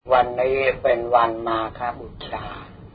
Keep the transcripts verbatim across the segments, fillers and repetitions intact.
วันนี้เป็นวันมาฆบูชา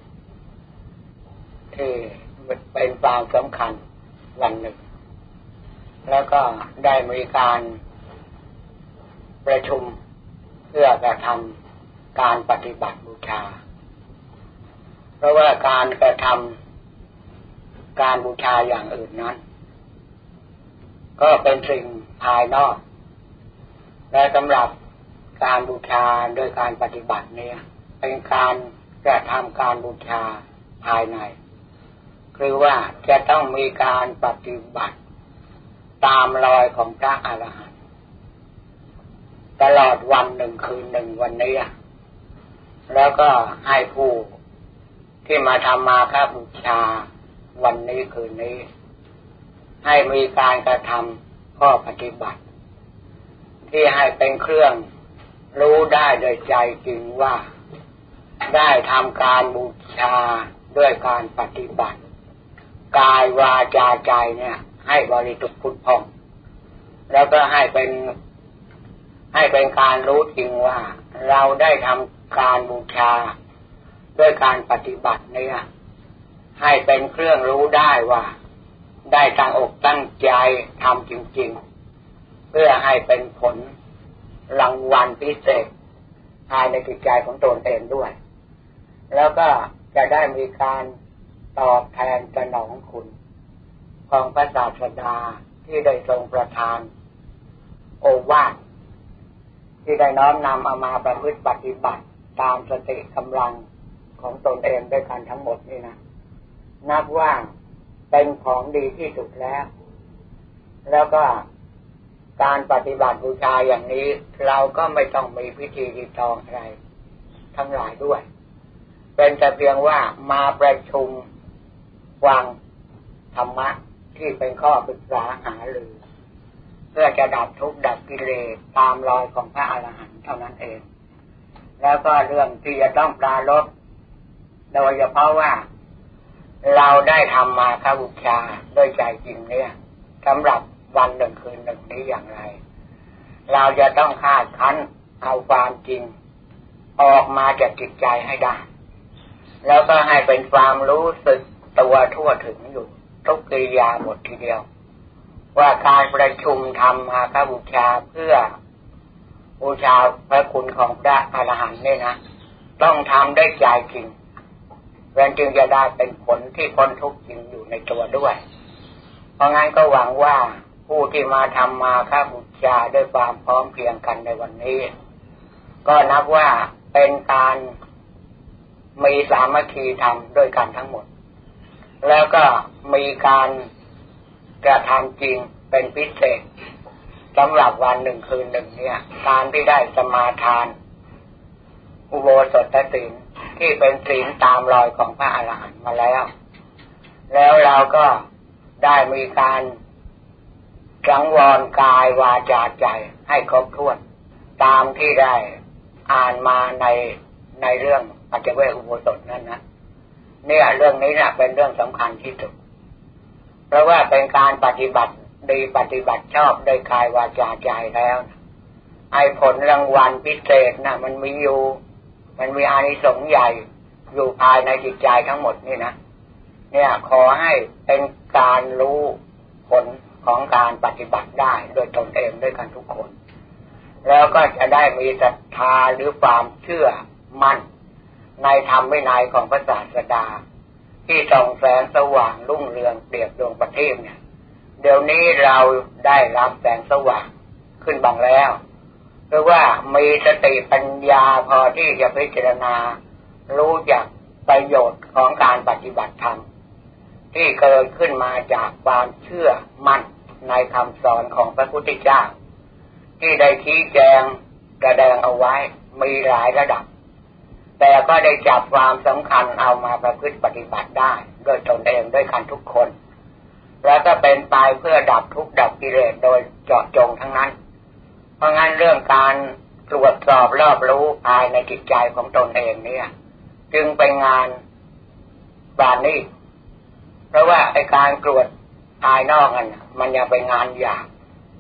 ที่เป็นความสำคัญวันหนึ่งแล้วก็ได้มีการประชุมเพื่อกระทำการปฏิบัติบูชาเพราะว่าการกระทำการบูชาอย่างอื่นนั้นก็เป็นสิ่งภายนอกและสำหรับการบูชาโดยการปฏิบัติเนี่ยเป็นการกระทำการบูชาภายในคือว่าจะต้องมีการปฏิบัติตามรอยของพระอรหันต์ตลอดวันหนึ่งคืนหนึ่งวันนี้แล้วก็ให้ผู้ที่มาทำมาฆบูชาวันนี้คืนนี้ให้มีการกระทำข้อปฏิบัติที่ให้เป็นเครื่องรู้ได้โดยใจจริงว่าได้ทำการบูชาด้วยการปฏิบัติกายวาจาใจเนี่ยให้บริสุทธิ์ผุดผ่องแล้วก็ให้เป็นให้เป็นการรู้จริงว่าเราได้ทำการบูชาด้วยการปฏิบัติเนี่ยให้เป็นเครื่องรู้ได้ว่าได้ตั้งอกตั้งใจทำจริงๆเพื่อให้เป็นผลรางวัลพิเศษภายในจิตใจของตนเองด้วยแล้วก็จะได้มีการตอบแทนสนองคุณของพระศาสดาที่ได้ทรงประทานโอวาทที่ได้น้อมนำเอามาประพฤติปฏิบัติตามสติกำลังของตนเองด้วยกันทั้งหมดนี่นะนับว่าเป็นของดีที่สุดแล้วแล้วก็การปฏิบัติบูชาอย่างนี้เราก็ไม่ต้องมีพิธีรีตองอะไรทั้งหลายด้วยเป็นแต่เพียงว่ามาประชุมฟังธรรมะที่เป็นข้อปรึกษาหารือเพื่อจะดับทุกข์ดับกิเลสตามรอยของพระอรหันต์เท่านั้นเองแล้วก็เรื่องที่จะต้องปรารภโดยเฉพาะว่าเราได้ทำมาฆบูชาด้วยใจจริงเนี่ยสำหรับวันหนึ่งคืนหนึ่งนี้อย่างไรเราจะต้องคาดคั้นเอาความจริงออกมาจากจิตใจให้ได้แล้วก็ให้เป็นความรู้สึกตัวทั่วถึงอยู่ทุกกิริยาหมดทีเดียวว่าการประชุมทำมาฆบูชาเพื่อบูชาพระคุณของพระอรหันต์เนี่ยนะต้องทำด้วยใจจริงเพราะจึงจะได้เป็นผลที่พ้นทุกข์จริงอยู่ในตัวด้วยเพราะงั้นก็หวังว่าผู้ที่มาทำมาฆบูชาด้วยความพร้อมเพรียงกันในวันนี้ก็นับว่าเป็นการมีสามัคคีธรรมด้วยกันทั้งหมดแล้วก็มีการกระทำจริงเป็นพิเศษสำหรับวันหนึ่งคืนหนึ่งเนี่ยการที่ได้สมาทานอุโบสถศีลที่เป็นศีลตามรอยของพระอรหันต์มาแล้วแล้วเราก็ได้มีการสังวรกายวาจาใจให้ครบถ้วนตามที่ได้อ่านมาในในเรื่องปัจจเวกอุโบสถนั่นนะเนี่ยเรื่องนี้นะเป็นเรื่องสำคัญที่สุดเพราะว่าเป็นการปฏิบัติดีปฏิบัติชอบโดยกายวาจาใจแล้วไอ้ผลรางวัลพิเศษนะมันมีอยู่มันมีอานิสงส์ใหญ่อยู่ภายในจิตใจทั้งหมดนี่นะเนี่ยขอให้เป็นการรู้ผลของการปฏิบัติได้โดยตนเองด้วยกันทุกคนแล้วก็จะได้มีศรัทธาหรือความเชื่อมั่นในธรรมวินัยของพระศาสดาที่ส่องแสงสว่างรุ่งเรืองเปรียบดวงประทีปเนี่ยเดี๋ยวนี้เราได้รับแสงสว่างขึ้นบ้างแล้วเพราะว่ามีสติปัญญาพอที่จะพิจารณารู้จักประโยชน์ของการปฏิบัติธรรมที่เกิดขึ้นมาจากความเชื่อมั่นในคำสอนของพระพุทธเจ้าที่ได้ชี้แจงแสดงเอาไว้มีหลายระดับแต่ก็ได้จับความสำคัญเอามาประพฤติปฏิบัติได้โดยตนเองด้วยกันทุกคนแล้วก็เป็นไปเพื่อดับทุกข์ดับกิเลสโดยเจาะจงทั้งนั้นเพราะงั้นเรื่องการตรวจสอบรอบรู้ภายในจิตใจของตนเองเนี่ยจึงเป็นงานบานนี้เพราะว่าไอ้การตรวจภายนอกนั่นมันยังเป็นงานหยาบ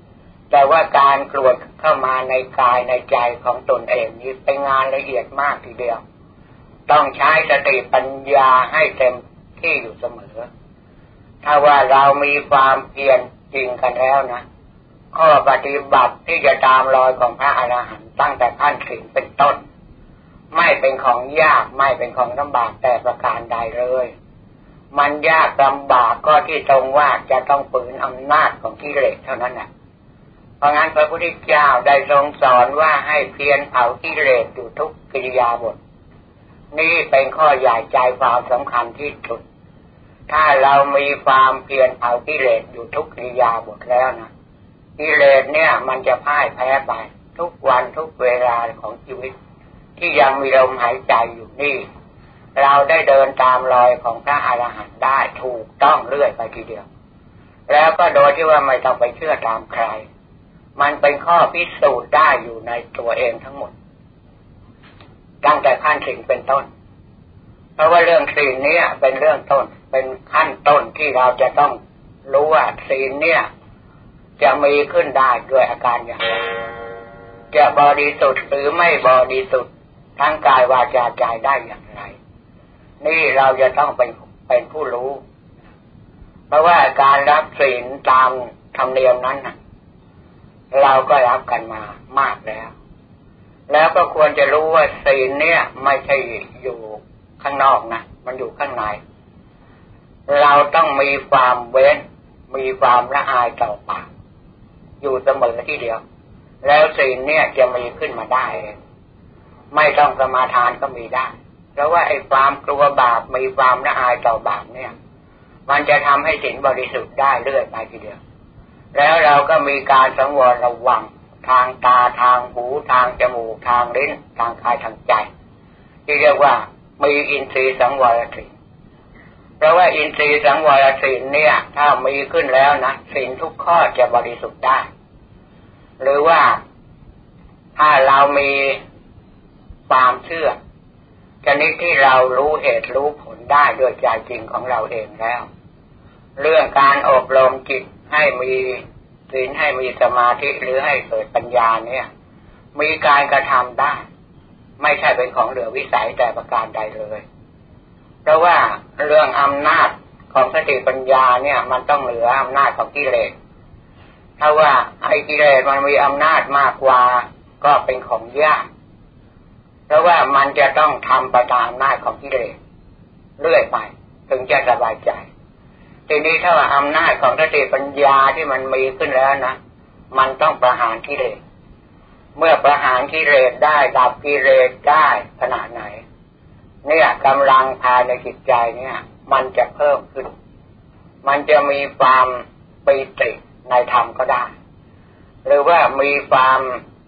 แต่ว่าการกรวดเข้ามาในกายในใจของตนเองนี่เป็นงานละเอียดมากทีเดียวต้องใช้สติปัญญาให้เต็มที่อยู่เสมอถ้าว่าเรามีความเพียรจริงกันแล้วนะข้อปฏิบัติที่จะตามรอยของพระอรหันต์ตั้งแต่ขั้นศีลเป็นต้นไม่เป็นของยากไม่เป็นของลำบากแต่ประการใดเลยมันยากลำบากก็ที่ตรงว่าจะต้องฝืนอำนาจของกิเลสเท่านั้นแหละเพราะงั้นพระพุทธเจ้าได้ทรงสอนว่าให้เพียรเผากิเลสอยู่ทุกกิริยาบถนี่เป็นข้อใหญ่ใจความสำคัญที่สุดถ้าเรามีความเพียรเผากิเลสอยู่ทุกกิริยาบถแล้วนะกิเลสเนี่ยมันจะพ่ายแพ้ไปทุกวันทุกเวลาของชีวิตที่ยังมีลมหายใจอยู่นี่เราได้เดินตามรอยของพระอรหันต์ได้ถูกต้องเรื่อยไปทีเดียวแล้วก็โดยที่ว่าไม่ต้องไปเชื่อตามใครมันเป็นข้อพิสูจน์ได้อยู่ในตัวเองทั้งหมดตั้งแต่ขั้นศีลเป็นต้นเพราะว่าเรื่องศีลเนี่ยเป็นเรื่องต้นเป็นขั้นต้นที่เราจะต้องรู้ว่าศีลเนี่ยจะมีขึ้นได้ด้วยอาการอย่างไรจะบริสุทธิ์หรือไม่บริสุทธิ์ทั้งกายวาจาใจได้อย่างไรนี่เราจะต้องเป็นเป็นผู้รู้เพราะว่าการรับศีลตามธรรมเนียมนั้นนะเราก็รับกันมามากแล้วแล้วก็ควรจะรู้ว่าศีลเนี่ยไม่ใช่อยู่ข้างนอกนะมันอยู่ข้างในเราต้องมีความเว้นมีความละอายต่อบาปอยู่เสมอที่เดียวแล้วศีลเนี่ยจะมีขึ้นมาได้ไม่ต้องสมาทานก็มีได้เพราะว่าไอ้ความกลัวบาปมีความละอายต่อบาปเนี่ยมันจะทำให้ศีลบริสุทธิ์ได้เรื่อยไปทีเดียวแล้วเราก็มีการสังวรระวังทางตาทางหูทางจมูกทางลิ้นทางกายทางใจที่เรียกว่ามีอินทรีย์สังวรศีลเพราะว่าอินทรีย์สังวรศีลเนี่ยถ้ามีขึ้นแล้วนะศีลทุกข้อจะบริสุทธิ์ได้หรือว่าถ้าเรามีความเชื่อชนิดที่เรารู้เหตุรู้ผลได้ด้วยใจจริงของเราเองแล้วเรื่องการอบรมจิตให้มีศีลให้มีสมาธิหรือให้เกิดปัญญาเนี่ยมีการกระทำได้ไม่ใช่เป็นของเหลือวิสัยแต่ประการใดเลยเพราะว่าเรื่องอำนาจของสติปัญญาเนี่ยมันต้องเหนืออำนาจของกิเลสถ้าว่าไอ้กิเลสมันมีอำนาจมากกว่าก็เป็นของยากเพราะว่ามันจะต้องทำไปตามอำนาจของกิเลสเรื่อยไปถึงจะสบายใจทีนี้ถ้าว่าอำนาจของสติปัญญาที่มันมีขึ้นแล้วนะมันต้องประหารกิเลสเมื่อประหารกิเลสได้ดับกิเลสได้ขนาดไหนเนี่ยกำลังภายในจิตใจเนี่ยมันจะเพิ่มขึ้นมันจะมีความปิติในธรรมก็ได้หรือว่ามีความ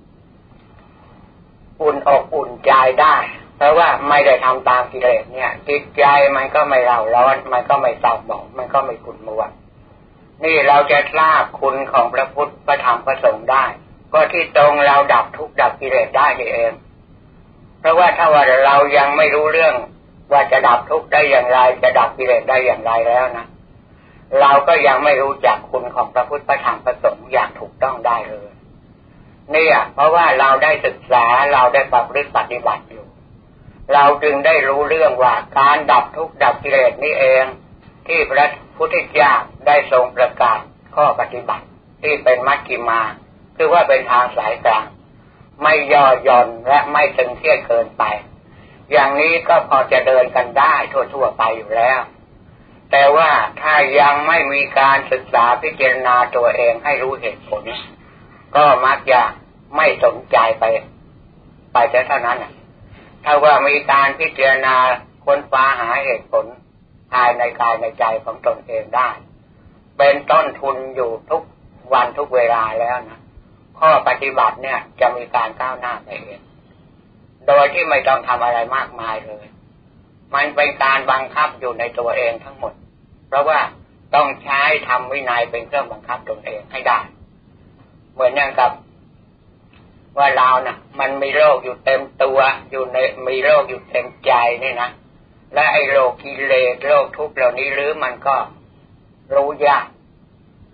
อุ่นอกอุ่นใจได้เพราะว่าไม่ได้ทำตามกิเลสเนี่ยจิตใจมันก็ไม่เร่าร้อนมันก็ไม่เศร้าหมองมันก็ไม่ขุ่นมัวนี่เราจะทราบคุณของพระพุทธพระธรรมพระสงฆ์ได้ก็ที่ตรงเราดับทุกข์ดับกิเลสได้นี่เองเพราะว่าถ้าว่าเรายังไม่รู้เรื่องว่าจะดับทุกข์ได้อย่างไรจะดับกิเลสได้อย่างไรแล้วนะเราก็ยังไม่รู้จักคุณของพระพุทธพระธรรมพระสงฆ์อย่างถูกต้องได้เลยเนี่ยเพราะว่าเราได้ศึกษาเราได้ประพฤติปฏิบัติอยู่เราจึงได้รู้เรื่องว่าการดับทุกข์ดับกิเลสนี่เองที่พระพุทธเจ้าได้ทรงประกาศข้อปฏิบัติที่เป็นมัชฌิมาคือว่าเป็นทางสายกลางไม่ย่อหย่อนและไม่ตึงเครียดเกินไปอย่างนี้ก็พอจะเดินกันได้ทั่วๆไปอยู่แล้วแต่ว่าถ้ายังไม่มีการศึกษาพิจารณาตัวเองให้รู้เหตุผลก็มักจะไม่สนใจไปไปแต่เท่านั้นถ้าว่ามีการพิจารณาค้นคว้าหาเหตุผลภายในกายในใจของตนเองได้เป็นต้นทุนอยู่ทุกวันทุกเวลาแล้วนะข้อปฏิบัติเนี่ยจะมีการก้าวหน้าไปเองโดยที่ไม่ต้องทำอะไรมากมายเลยมันเป็นการบังคับอยู่ในตัวเองทั้งหมดเพราะว่าต้องใช้ธรรมวินัยเป็นเครื่องบังคับตนเองให้ได้เหมือนอย่างกับว่าเรานะมันมีโรคอยู่เต็มตัวอยู่ในมีโรคอยู่เต็มใจนี่นะและไอ้โรคกิเลสโรคทุกข์เหล่านี้หรือมันก็รู้ยาก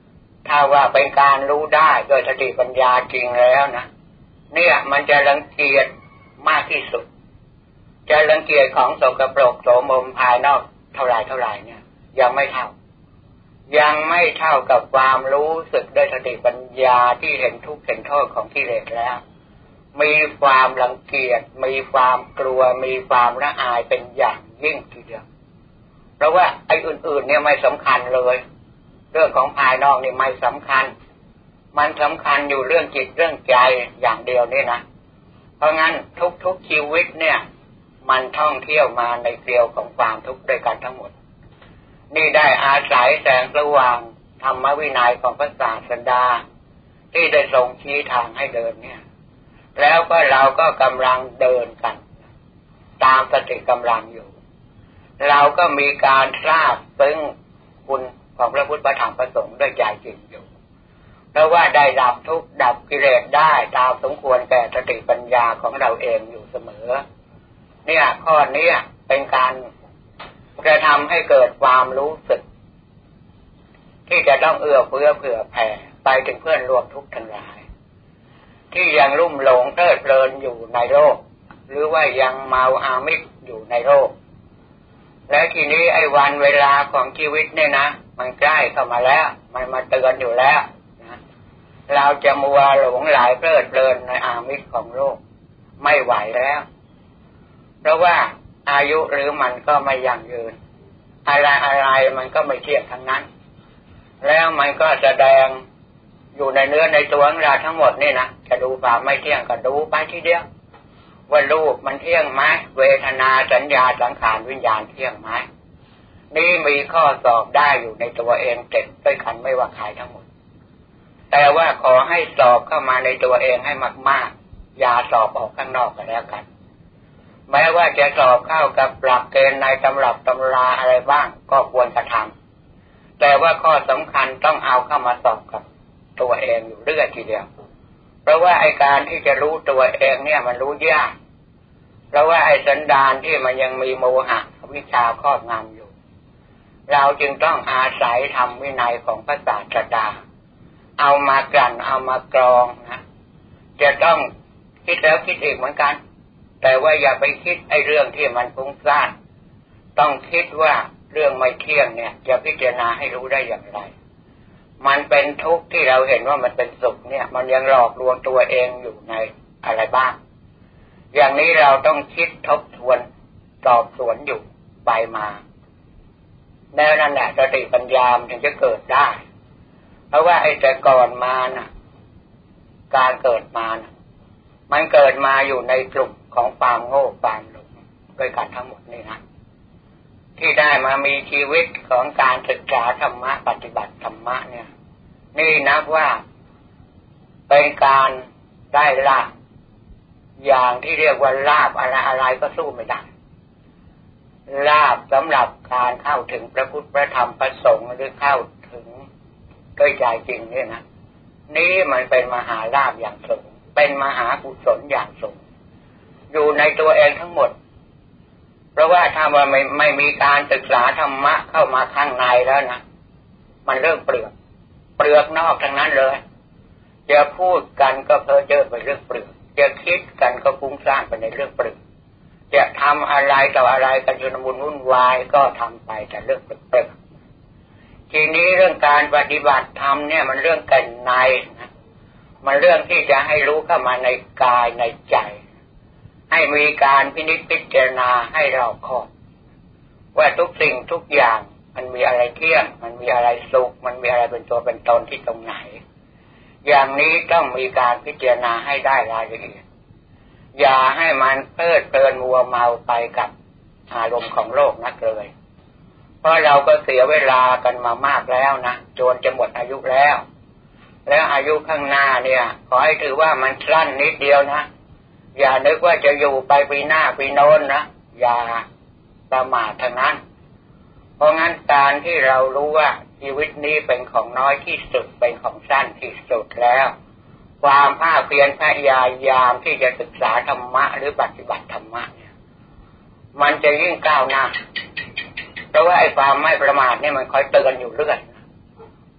ถ้าว่าเป็นการรู้ได้โดยสติปัญญาจริงแล้วนะเนี่ยมันจะรังเกียจมากที่สุดจะรังเกียจของสกปรกโสมมภายนอกเท่าไรเท่าไรเนี่ยยังไม่เท่ายังไม่เท่ากับความรู้สึกด้วยสติปัญญาที่เห็นทุกข์เห็นโทษของกิเลสแล้วมีความรังเกียจมีความกลัวมีความละอายเป็นอย่างยิ่งทีเดียวเพราะว่าไอ้อื่นๆเนี่ยไม่สำคัญเลยเรื่องของภายนอกนี่ไม่สำคัญมันสำคัญอยู่เรื่องจิตเรื่องใจอย่างเดียวนี่นะเพราะงั้นทุกๆชีวิตเนี่ยมันท่องเที่ยวมาในเกลียวของความทุกข์ด้วยกันทั้งหมดนี่ได้อาศัยแสงสว่างธรรมวินัยของพระศาสดาที่ได้ทรงชี้ทางให้เดินเนี่ยแล้วก็เราก็กำลังเดินกันตามสติกำลังอยู่เราก็มีการทราบซึ้งคุณของพระพุทธพระธรรมพระสงฆ์ด้วยใจจริงอยู่เพราะว่าได้ดับทุกข์ดับกิเลสได้ตามสมควรแก่สติปัญญาของเราเองอยู่เสมอเนี่ยข้อนี้เป็นการกระทำให้เกิดความรู้สึกที่จะต้องเอื้อเฟื้อเผื่อแผ่ไปถึงเพื่อนร่วมทุกข์ทั้งหลายที่ยังลุ่มหลงเพลิดเพลินอยู่ในโลกหรือว่ายังเมาอามิสอยู่ในโลกและทีนี้ไอ้วันเวลาของชีวิตเนี่ยนะมันใกล้เข้ามาแล้วมันมาเตือนอยู่แล้วนะเราจะมัวหลงไหลเพลิดเพลินในอามิสของโลกไม่ไหวแล้วเพราะว่าอายุหรือมันก็ไม่ยั่งยืนอะไรอะไรมันก็ไม่เที่ยงทั้งนั้นแล้วมันก็แสดงอยู่ในเนื้อในตัวของเราทั้งหมดนี่นะจะดูความไม่เที่ยงก็ดูไปทีเดียวว่ารูปมันเที่ยงไหมเวทนาสัญญาสังขารวิญญาณเที่ยงไหมนี่มีข้อสอบได้อยู่ในตัวเองเต็มด้วยกันไม่ว่าใครทั้งหมดแต่ว่าขอให้สอบเข้ามาในตัวเองให้มากๆอย่าสอบออกข้างนอกก็แล้วกันแม้ว่าจะสอบเข้ากับหลักเกณฑ์ในตำรับตำราอะไรบ้างก็ควรกระทำแต่ว่าข้อสำคัญต้องเอาเข้ามาสอบกับตัวเองอยู่เรื่อยทีเดียวเพราะว่าไอ้การที่จะรู้ตัวเองเนี่ยมันรู้ยากเพราะว่าไอ้สันดานที่มันยังมีโมหะวิชาครอบงำอยู่เราจึงต้องอาศัยธรรมวินัยของพระศาสดาเอามากลั่นเอามากรองนะจะต้องคิดแล้วคิดอีกเหมือนกันแต่ว่าอย่าไปคิดไอ้เรื่องที่มันฟุ้งซ่านต้องคิดว่าเรื่องไม่เที่ยงเนี่ยจะพิจารณาให้รู้ได้อย่างไรมันเป็นทุกข์ที่เราเห็นว่ามันเป็นสุขเนี่ยมันยังหลอกลวงตัวเองอยู่ในอะไรบ้างอย่างนี้เราต้องคิดทบทวนสอบสวนอยู่ไปมาแน่นั่นแหละสติปัญญาถึงจะเกิดได้เพราะว่าไอ้แต่ก่อนมาน่ะการเกิดมาน่ะมันเกิดมาอยู่ในกลุ่มของความโง่ความหลงด้วยกันทั้งหมดนี่นะที่ได้มามีชีวิตของการศึกษาธรรมะปฏิบัติธรรมะเนี่ยนี่นับว่าเป็นการได้ลาภอย่างที่เรียกว่าลาภอะไรอะไรก็สู้ไม่ได้ลาภสำหรับการเข้าถึงพระพุทธพระธรรมพระสงฆ์หรือเข้าถึงด้วยใจจริงเนี่ยนะนี่มันเป็นมหาลาภอย่างสูงเป็นมหากุศลอย่างสูงอยู่ในตัวเองทั้งหมดเพราะว่าถ้าว่าไม่ไม่มีการศึกษาธรรมะเข้ามาข้างในแล้วนะมันเริ่มเปลือกเปลือกนอกทั้งนั้นเลยจะพูดกันก็เพ้อเจ้อไปเรื่องเปลือกจะคิดกันก็ฟุ้งซ่านไปในเรื่องเปลือกจะทำอะไรต่ออะไรกันชุลมุนวุ่นวายก็ทำไปแต่เรื่องเปลือกทีนี้เรื่องการปฏิบัติธรรมเนี่ยมันเรื่องกันในนะมันเรื่องที่จะให้รู้เข้ามาในกายในใจให้มีการพินิจพิจารณาให้รอบคอบว่าทุกสิ่งทุกอย่างมันมีอะไรเที่ยงมันมีอะไรสุขมันมีอะไรเป็นตัวเป็นตนที่ตรงไหนอย่างนี้ต้องมีการพิจารณาให้ได้รายละเอียดอย่าให้มันเพลิดเพลินมัวเมาไปกับอารมณ์ของโลกนักเลยเพราะเราก็เสียเวลากันมามากแล้วนะจนจะหมดอายุแล้วแล้วอายุข้างหน้าเนี่ยขอให้ถือว่ามันสั้นนิดเดียวนะอย่านึกว่าจะอยู่ไปปีหน้าปีโน้นนะอย่าประมาททั้งนั้นเพราะงั้นการที่เรารู้ว่าชีวิตนี้เป็นของน้อยที่สุดเป็นของสั้นที่สุดแล้วความภาคเพียรพยายามที่จะศึกษาธรรมะหรือปฏิบัติธรรมะเนี่ยมันจะยิ่งก้าวหน้าเพราะว่าไอ้ความไม่ประมาทเนี่ยมันคอยเตือนอยู่เรื่อย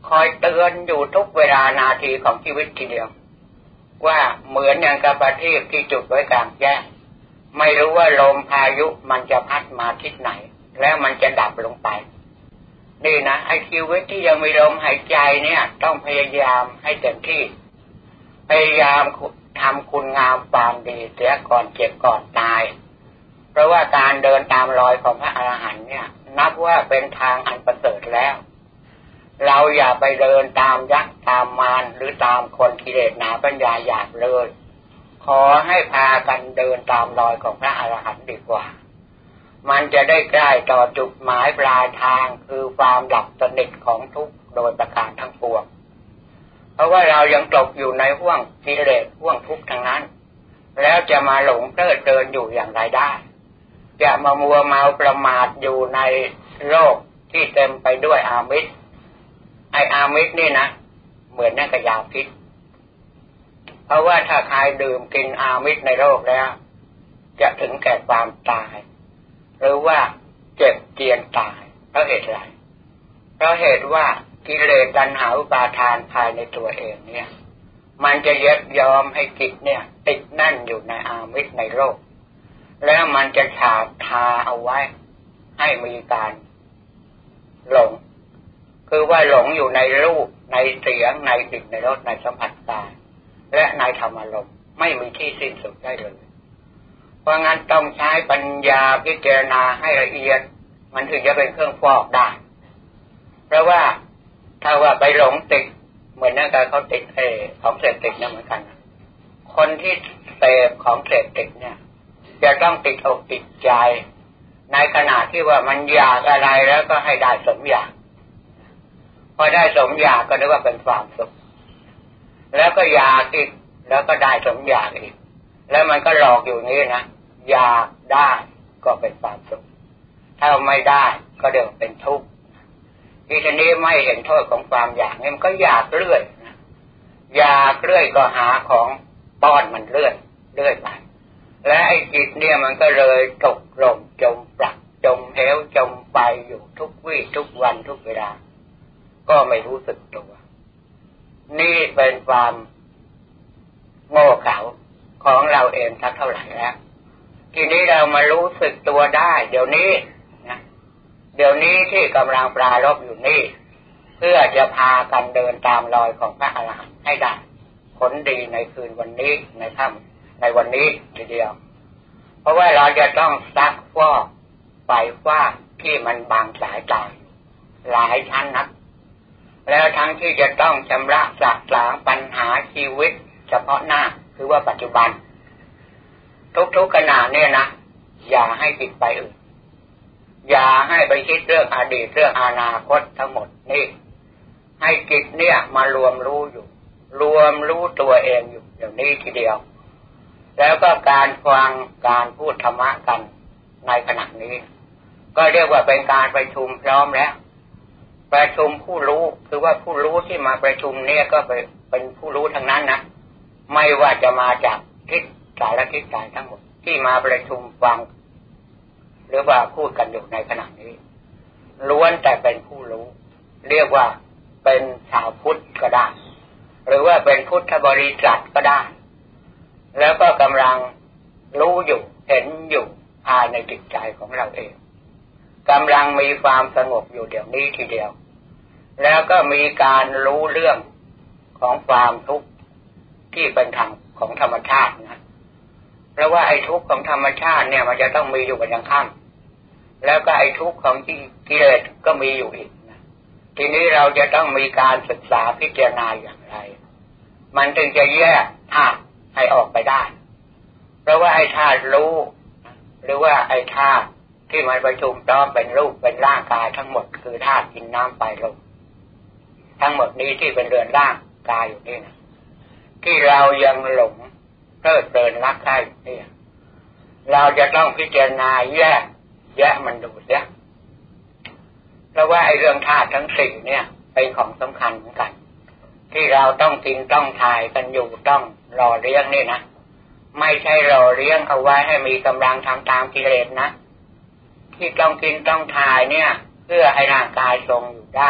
คอยเตือนอยู่ทุกเวลานาทีของชีวิตทีเดียวว่าเหมือนอย่างกับประทีปที่จุดไว้กลางแจ้งไม่รู้ว่าลมพายุมันจะพัดมาทิศไหนแล้วมันจะดับลงไปนี่นะไอ้ชีวิตที่ยังมีลมหายใจเนี่ยต้องพยายามให้เต็มที่พยายามทำคุณงามความดีเสียก่อนเจ็บก่อนตายเพราะว่าการเดินตามรอยของพระอรหันต์เนี่ยนับว่าเป็นทางอันประเสริฐแล้วเราอย่าไปเดินตามยักษ์ตามมารหรือตามคนกิเลสหนาปัญญาหยาบเลยขอให้พากันเดินตามรอยของพระอรหันต์ดีกว่ามันจะได้ใกล้ต่อจุดหมายปลายทางคือความดับสนิทของทุกข์โดยประการทั้งปวงเพราะว่าเรายังตกอยู่ในห่วงกิเลสห่วงทุกข์ทั้งนั้นแล้วจะมาหลงเพลิดเพลินอยู่อย่างไรได้จะมามัวเมาประมาทอยู่ในโลกที่เต็มไปด้วยอามิตรไออามิตรนี่นะเหมือนนั่นกับยาพิษเพราะว่าถ้าใครดื่มกินอามิตรในโลกแล้วจะถึงแก่ความตายหรือว่าเจ็บเจียนตายเพราะเหตุไรเพราะเหตุว่ากิเลสตัณหาอุปาทานภายในตัวเองเนี่ยมันจะยึดยอมให้จิตเนี่ยติดแน่นอยู่ในอามิตรในโลกแล้วมันจะฉาบทาเอาไว้ให้มีการหลงคือว่าหลงอยู่ในรูปในเสียงในกลิ่นในรสในสัมผัสกายและในธรรมารมณ์ไม่มีที่สิ้นสุดได้เลยเพราะงั้นต้องใช้ปัญญาพิจารณาให้ละเอียดมันถึงจะเป็นเครื่องฟอกได้เพราะว่าถ้าว่าไปหลงติดเหมือนนั่นการเขาติดเอของเสพติดนั่นเหมือนกันคนที่เสพของเสพติดเนี่ยจะต้องติดอกติดใจในขณะที่ว่ามันอยากอะไรแล้วก็ให้ได้สมอยากพอได้สมอยากก็นึกว่าเป็นความสุขแล้วก็อยากอีกแล้วก็ได้สมอยากอีกแล้วมันก็หลอกอยู่นี้นะอยากได้ก็เป็นความสุขถ้าไม่ได้ก็เดี๋ยวเป็นทุกข์ทีนี้ไม่เห็นโทษของความอยากเนี่ยมันก็อยากเรื่อยนะอยากเรื่อยก็หาของป้อนมันเรื่อยเรื่อยไปและไอ้จิตเนี่ยมันก็เลยตกหล่มจมปลักจมเหวจมไปอยู่ทุกวี่ทุกวันทุกเวลาก็ไม่รู้สึกตัวนี่เป็นความโง่เขลาของเราเองสักเท่าไหร่แล้วทีนี้เรามารู้สึกตัวได้เดี๋ยวนี้นะเดี๋ยวนี้ที่กำลังปรารภอยู่นี่เพื่อจะพากันเดินตามรอยของพระอรหันต์ให้ได้ผลดีในคืนวันนี้ในค่ำในวันนี้ทีเดียวเพราะว่าเราจะต้องซักฟอกไฟฟ้าที่มันบังสายตาหลายชั้นนักแล้วทั้งที่จะต้องชำระสะสางปัญหาชีวิตเฉพาะหน้าคือว่าปัจจุบันทุกๆขณะเนี่ยนะอย่าให้ติดไปอื่นอย่าให้ไปคิดเรื่องอดีตเรื่องอนาคตทั้งหมดนี่ให้จิตเนี่ยมารวมรู้อยู่รวมรู้ตัวเองอยู่เดี๋ยวนี้ทีเดียวแล้วก็การฟังการพูดธรรมะกันในขณะนี้ก็เรียกว่าเป็นการประชุมพร้อมแล้วประชุมผู้รู้คือว่าผู้รู้ที่มาประชุมเนี่ยก็เป็นผู้รู้ทั้งนั้นนะไม่ว่าจะมาจากทิศสารทิศใดทั้งหมดที่มาประชุมฟังหรือว่าพูดกันอยู่ในขณะนี้ล้วนแต่เป็นผู้รู้เรียกว่าเป็นชาวพุทธก็ได้หรือว่าเป็นพุทธบริษัทก็ได้แล้วก็กำลังรู้อยู่เห็นอยู่ภายในจิตใจของเราเองกำลังมีความสงบอยู่เดี๋ยวนี้ทีเดียวแล้วก็มีการรู้เรื่องของความทุกข์ที่เป็นธรรมของธรรมชาตินะเพราะว่าไอ้ทุกข์ของธรรมชาติเนี่ยมันจะต้องมีอยู่เป็นอย่างขั้นแล้วก็ไอ้ทุกข์ของกิเลสก็มีอยู่อีกนะทีนี้เราจะต้องมีการศึกษาพิจารณาอย่างไรมันถึงจะแยกธาตุให้ออกไปได้เพราะว่าไอ้ธาตุรู้หรือว่าไอ้ธาตุที่มันประชุมพร้อมเป็นรูปเป็นร่างกายทั้งหมดคือธาตุดินน้ำไฟลมทั้งหมดนี้ที่เป็นเรือนร่างกายอยู่นี่นะที่เรายังหลงเพลิดเพลินรักใคร่เนี่ยเราจะต้องพิจารณาแยกแยกมันดูเสียเพราะว่าไอ้เรื่องธาตุทั้งสี่เนี่ยเป็นของสำคัญเหมือนกันที่เราต้องกินต้องถ่ายกันอยู่ต้องรอเลี้ยงนี่นะไม่ใช่รอเลี้ยงเอาไว้ให้มีกำลังทำตามกิเลสนะที่ต้องกินต้องถ่ายเนี่ยเพื่อให้ร่างกายทรงอยู่ได้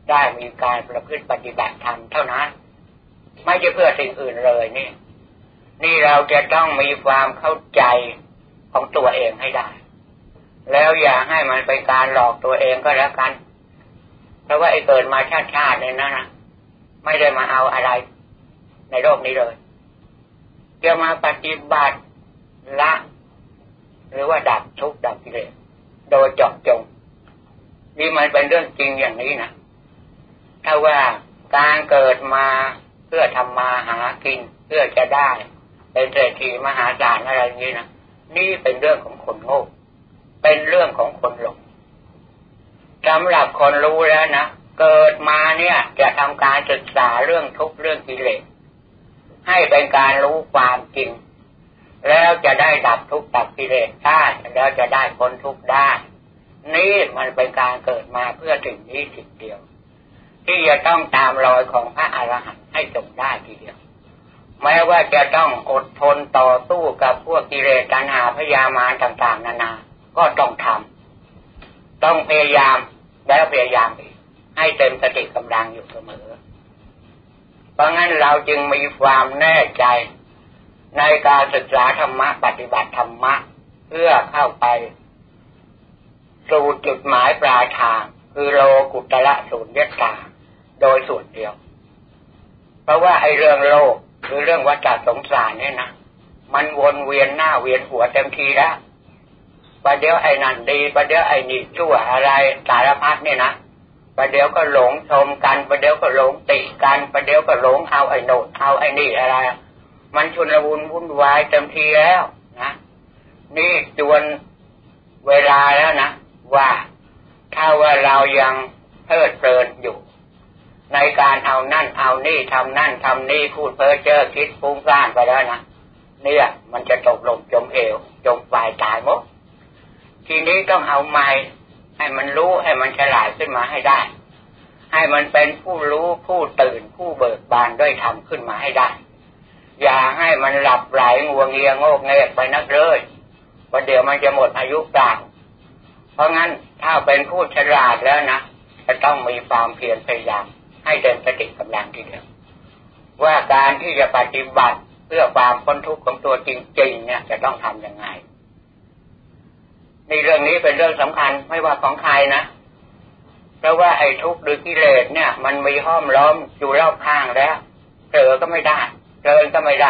ได้มีการประพฤติปฏิบัติธรรมเท่านั้นไม่ใช่เพื่อสิ่งอื่นเลยนี่นี่เราจะต้องมีความเข้าใจของตัวเองให้ได้แล้วอย่าให้มันเป็นการหลอกตัวเองก็แล้วกันเพราะว่าไอ้เกิดมาชาติชาติเนี่ยนะนะไม่ได้มาเอาอะไรในโลกนี้เลยจะมาปฏิบัติละหรือว่าดับทุกข์ดับกิเลสโดยเจาะจงนี่มันเป็นเรื่องจริงอย่างนี้นะถ้าว่าการเกิดมาเพื่อทำมาหากินเพื่อจะได้เป็นเศรษฐีมหาศาลอะไรอย่างนี้นะนี่เป็นเรื่องของคนโง่เป็นเรื่องของคนหลงสำหรับคนรู้แล้วนะเกิดมาเนี่ยจะทำการศึกษาเรื่องทุกข์เรื่องกิเลสให้เป็นการรู้ความจริงแล้วจะได้ดับทุกข์ดับกิเลสได้แล้วจะได้พ้นทุกข์ได้นี่มันเป็นการเกิดมาเพื่อสิ่งนี้สิ่งเดียวที่จะต้องตามรอยของพระอรหันต์ให้จงได้ทีเดียวแม้ว่าจะต้องอดทนต่อสู้กับพวกกิเลสตัณหาพยามารต่างๆนานาก็ต้องทำต้องพยายามแล้วพยายามอีกให้เต็มสติกำลังอยู่เสมอเพราะงั้นเราจึงมีความแน่ใจในการศึกษาธรรมะปฏิบัติธรรมะเพื่อเข้าไปสู่จุดหมายปลายทางคือโลกุตระสุญญตาโดยส่วนเดียวเพราะว่าไอ้เรื่องโลกคือเรื่องวัฏสงสารเนี่ยนะมันวนเวียนหน้าเวียนหัวเต็มทีแล้วประเดี๋ยวไอ้นั่นดีประเดี๋ยวไอ้นี่ชั่วอะไรสารพัดเนี่ยนะประเดี๋ยวก็หลงชมกันประเดี๋ยวก็หลงติกันประเดี๋ยวก็หลงเอาไอ้โน่นเอาไอ้นี่อะไรมันชุนละวุ่นวุ่นวายเต็มทีแล้วนะนี่จวนเวลาแล้วนะว่าถ้าว่าเรายังเพลิดเพลินอยู่ในการเอานั่นเอานี่ทำนั่นทำนี่พูดเพ้อเจ้อคิดฟุ้งซ่านไปแล้วนะเนี่ยมันจะตกลงจมเหวจมปลายตายหมดทีนี้ต้องเอาไม้ให้มันรู้ให้มันฉลาดขึ้นมาให้ได้ให้มันเป็นผู้รู้ผู้ตื่นผู้เบิกบานด้วยธรรมขึ้นมาให้ได้อย่าให้มันหลับไหลงัวเงียโงกเงกไปนักเลยเพราะเดี๋ยวมันจะหมดอายุกาลเพราะงั้นถ้าเป็นผู้ฉลาดแล้วนะจะต้องมีความเพียรพยายามให้เต็มสติกำลังทีเดียวว่าการที่จะปฏิบัติเพื่อความพ้นทุกข์ของตัวจริงๆเนี่ยจะต้องทำยังไงในเรื่องนี้เป็นเรื่องสำคัญไม่ว่าของใครนะเพราะว่าไอ้ทุกข์หรือกิเลสเนี่ยมันมีห้อมล้อมอยู่รอบข้างแล้วเผลอก็ไม่ได้เดินก็ไม่ได้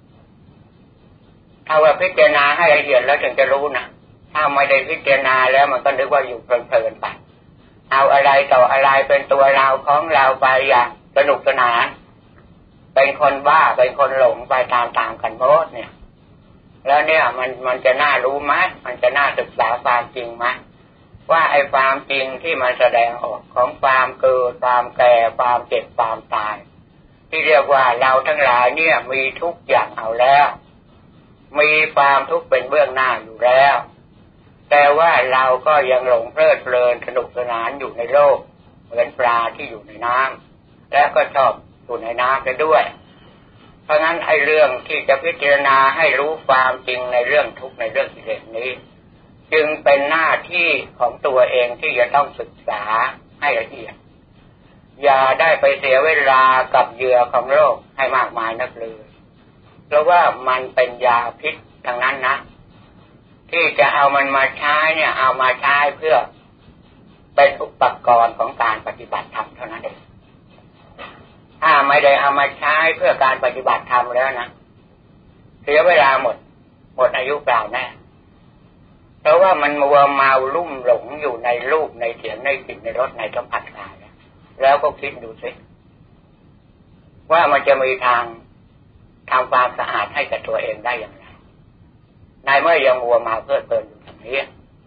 ถ้าว่าพิจารณาให้ละเอียดแล้วถึงจะรู้นะถ้าไม่ได้พิจารณาแล้วมันก็นึกว่าอยู่เพลินๆไปเอาอะไรต่ออะไรเป็นตัวเราของเราไปอย่างสนุกสนานเป็นคนบ้าเป็นคนหลงไปตามๆกันหมดเนี่ยแล้วเนี่ยมันมันจะน่ารู้ไหมมันจะน่าศึกษาความจริงไหมว่าไอ้ความจริงที่มันแสดงออกของความเกิดความแก่ความเจ็บความตายที่เรียกว่าเราทั้งหลายเนี่ยมีทุกอย่างเอาแล้วมีความทุกข์เป็นเบื้องหน้าอยู่แล้วแต่ว่าเราก็ยังหลงเพลิดเพลินสนุกสนานอยู่ในโลกเหมือนปลาที่อยู่ในน้ำและก็ชอบอยู่ในน้ำไปด้วยเพราะงั้นไอ้เรื่องที่จะพิจารณาให้รู้ความจริงในเรื่องทุกข์ในเรื่องกิเลสนี้จึงเป็นหน้าที่ของตัวเองที่จะต้องศึกษาให้ละเอียดอย่าได้ไปเสียเวลากับเหยื่อของโลกให้มากมายนักเลยเพราะว่ามันเป็นยาพิษทั้งนั้นนะที่จะเอามันมาใช้เนี่ยเอามาใช้เพื่อเป็นอุปกรณ์ของการปฏิบัติธรรมเท่านั้นเองถ้าไม่ได้เอามาใช้เพื่อการปฏิบัติธรรมแล้วนะเสียเวลาหมดหมดอายุเปล่าแน่เพราะว่ามันมัวเมาลุ่มหลงอยู่ในรูปในเสียงในกลิ่นในรสในสัมผัสกายแล้วก็คิดดูสิว่ามันจะมีทางทำความสะอาดให้กับตัวเองได้อย่างไรในเมื่อยังมัวเมาเพลิดเพลินอยู่อย่างนี้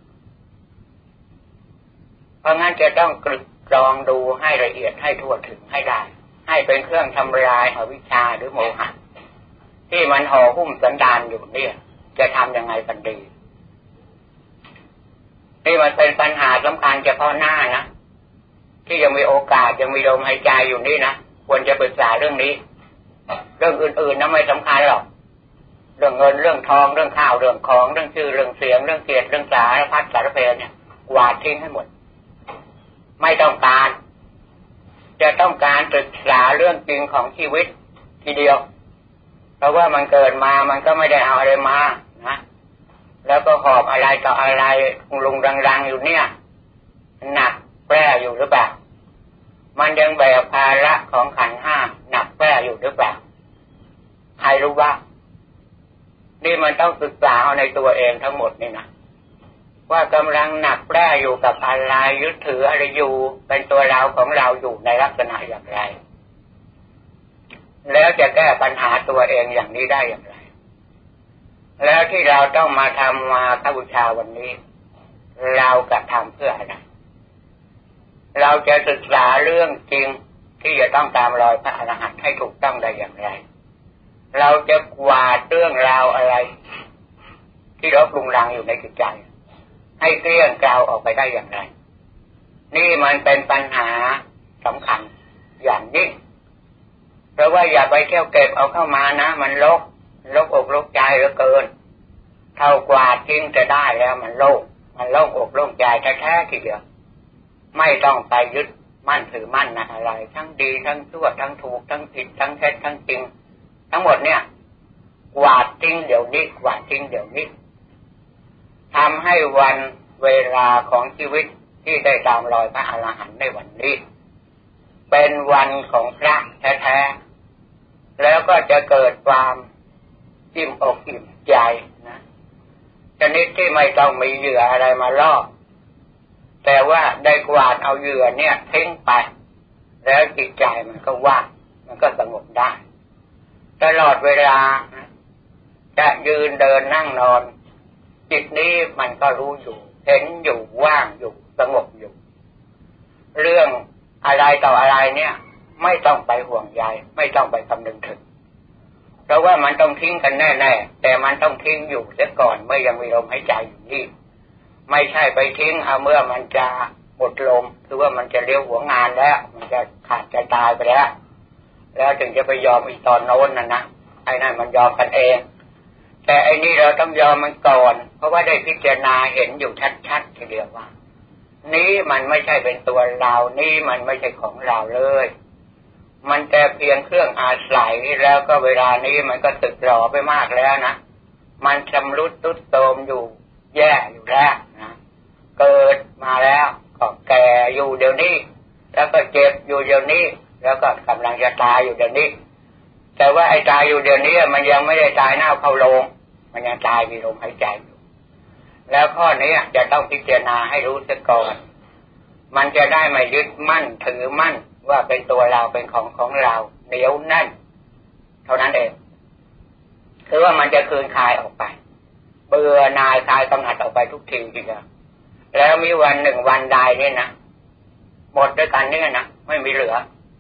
เพราะงั้นจะต้องกรึกกรองดูให้ละเอียดให้ทั่วถึงให้ได้ให้เป็นเครื่องทำลายอวิชชาหรือโมหะที่มันห่อหุ้มสันดานอยู่เนี่ยจะทำยังไงกันดีนี่มันเป็นปัญหาสำคัญเฉพาะหน้านะที่ยังมีโอกาสยังมีลมหายใจอยู่นี่นะควรจะปรึกษาเรื่องนี้เรื่องอื่นๆนั้นไม่สำคัญหรอกเรื่องเงินเรื่องทองเรื่องข้าวเรื่องของเรื่องชื่อเรื่องเสียงเรื่องเกียรติเรื่องสารพัดสารเพเนี่ยกวาดทิ้งให้หมดไม่ต้องการจะต้องการศึกษาเรื่องจริงของชีวิตทีเดียวเพราะว่ามันเกิดมามันก็ไม่ได้เอาอะไรมานะแล้วก็หอบอะไรต่ออะไรลุงรังๆอยู่เนี่ยหนักแปร่อยู่หรือเปล่ามันยังแบกภาระของขันธ์ห้าหนักแปร่อยู่หรือเปล่าใครรู้บ้างนี่มันต้องศึกษาเอาในตัวเองทั้งหมดนี่นะว่ากำลังหนักแปร่อยู่กับอะไรยึดถืออะไรอยู่เป็นตัวเราของเราอยู่ในลักษณะอย่างไรแล้วจะแก้ปัญหาตัวเองอย่างนี้ได้อย่างไรแล้วที่เราต้องมาทำมาฆบูชาวันนี้เรากระทำเพื่ออะไรเราจะศึกษาเรื่องจริงที่จะต้องตามรอยพระอรหันต์ให้ถูกต้องได้อย่างไรเราจะกวาดเรื่องราวอะไรที่รบรุงรังอยู่ในจิตใจให้เกลี้ยงกล่าวออกไปได้อย่างไรนี่มันเป็นปัญหาสำคัญอย่างยิ่งเพราะว่าอย่าไปเที่ยวเก็บเอาเข้ามานะมันรกรกอกรกใจเหลือเกินเท่ากวาดทิ้งจะได้แล้วมันโล่งมันโล่งอกโล่งใจแท้ๆทีเดียวไม่ต้องไปยึดมั่นถือมั่นนะอะไรทั้งดีทั้งชั่วทั้งถูกทั้งผิดทั้งเท็จทั้งจริงทั้งหมดเนี่ยกวาดทิ้งเดี๋ยวนี้กวาดทิ้งเดี๋ยวนี้ทำให้วันเวลาของชีวิตที่ได้ตามรอยพระอรหันต์ในวันนี้เป็นวันของพระแท้ๆแล้วก็จะเกิดความอิ่มอกอิ่มใจนะชนิดที่ไม่ต้องมีเหยื่ออะไรมาล่อแต่ว่าได้กวาดเอาเหยื่อเนี่ยทิ้งไปแล้วจิตใจมันก็ว่างมันก็สงบได้ตลอดเวลาจะยืนเดินนั่งนอนจิตนี้มันก็รู้อยู่เห็นอยู่ว่างอยู่สงบอยู่เรื่องอะไรต่ออะไรเนี่ยไม่ต้องไปห่วงใยไม่ต้องไปคำนึงถึงเพราะว่ามันต้องทิ้งกันแน่ๆแต่มันต้องทิ้งอยู่เสียก่อนเมื่อยังมีลมหายใจอยู่นี่ไม่ใช่ไปทิ้งเอาเมื่อมันจะหมดลมคือว่ามันจะเลี้ยวหัวงานแล้วมันจะขาดใจตายไปแล้วแล้วถึงจะไปยอมอีกตอนโน้นน่ะนะไอ้นั่นมันยอมกันเองแต่ไอ้นี่เราต้องยอมมันก่อนเพราะว่าได้พิจารณาเห็นอยู่ชัดๆทีเดียวว่านี้มันไม่ใช่เป็นตัวเรานี่มันไม่ใช่ของเราเลยมันแต่เพียงเครื่องอาศัยแล้วก็เวลานี้มันก็สึกหรอไปมากแล้วนะมันชำรุดทรุดโทรมอยู่แย่อยู่แล้วนะเกิดมาแล้วก็แก่อยู่เดี๋ยวนี้แล้วก็เจ็บอยู่เดี๋ยวนี้แล้วก็กำลังจะตายอยู่เดี๋ยวนี้แต่ว่าไอ้ตายอยู่เดี๋ยวนี้มันยังไม่ได้ตายหน้าเข้าโลงมันยังตายมีลมหายใจอยู่แล้วข้อนี้จะต้องพิจารณาให้รู้ซะก่อนมันจะได้ไม่ยึดมั่นถือมั่นว่าเป็นตัวเราเป็นของของเราเหนียวแน่นเท่านั้นเองคือว่ามันจะคืนคลายออกไปเบื่อนายคลายกำหนัดออกไปทุกทีทีเดียวแล้วมีวันหนึ่งวันใดนี่นะหมดด้วยกันเนี่ยนะไม่มีเหลือ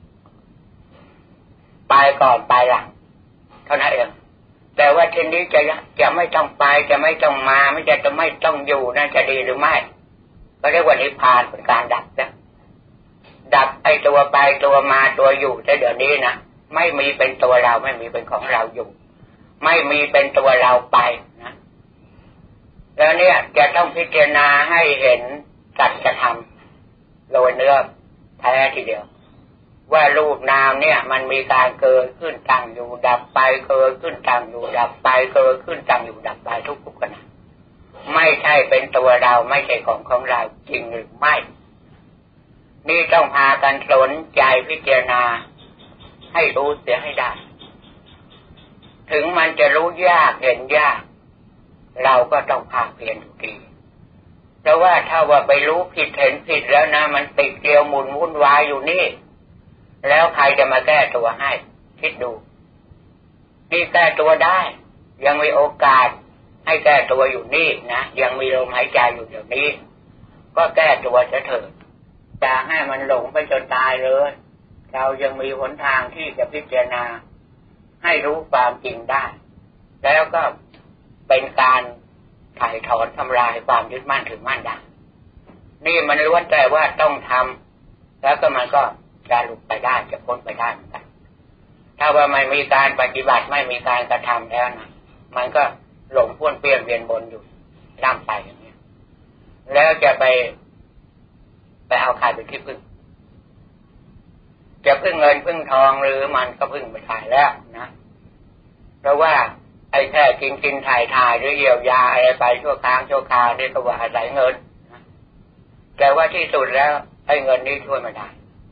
ไปก่อนไปหลังเท่านั้นเองแต่ว่าทีนี้จะจะไม่ต้องไปจะไม่ต้องมาไม่จะจะไม่ต้องอยู่น่าจะดีหรือไม่ก็เรียกว่านิพพานเป็นการดับนะดับไอ้ตัวไปตัวมาตัวอยู่แต่เดี๋ยวนี้นะไม่มีเป็นตัวเราไม่มีเป็นของเราอยู่ไม่มีเป็นตัวเราไปนะแล้วเนี่ยจะต้องพิจารณาให้เห็นสัจธรรมโดยเนื้อแท้ทีเดียวว่ารูปนามเนี่ยมันมีการเกิดขึ้นตั้งอยู่ดับไปเกิดขึ้นตั้งอยู่ดับไปเกิดขึ้นตั้งอยู่ดับไปทุกๆขณะไม่ใช่เป็นตัวเราไม่ใช่ของของเราจริงหรือไม่นี่ต้องพากันสนใจพิจารณาให้รู้เสียให้ได้ถึงมันจะรู้ยากเห็นยากเราก็ต้องภาคเพียรอยู่ดีเพราะว่าถ้าว่าไปรู้ผิดเห็นผิดแล้วนะมันติดเกลียวหมุนวุ่นวายอยู่นี่แล้วใครจะมาแก้ตัวให้คิดดูนี่แก้ตัวได้ยังมีโอกาสให้แก้ตัวอยู่นี่นะยังมีลมหายใจอยู่เดี๋ยวนี้ก็แก้ตัวเถิดอย่าให้มันหลงไปจนตายเลยเรายังมีหนทางที่จะพิจารณาให้รู้ความจริงได้แล้วก็เป็นการถ่ายถอนทำลายความยึดมั่นถือมั่นได้นี่มันล้วนแต่ว่าต้องทำแล้วก็มันก็จะหลุดไปได้จะพ้นไปได้เหมือนกันถ้าว่าไม่มีการปฏิบัติไม่มีการกระทำแล้วนะมันก็หลงพ้วนเปี้ยนเวียนบนอยู่ล่ำไปอย่างนี้แล้วจะไปไปเอาใครเป็นที่พึ่งจะพึ่งเงินพึ่งทองหรือมันก็พึ่งไม่ได้แล้วนะเพราะว่าไอ้แค่กินกินถ่ายถ่ายหรือเยียวยาอะไรไปชั่วครั้งชั่วคราวนี่ก็ว่าอาศัยเงินนะแต่ว่าที่สุดแล้วไอ้เงินนี้ช่วยไม่ได้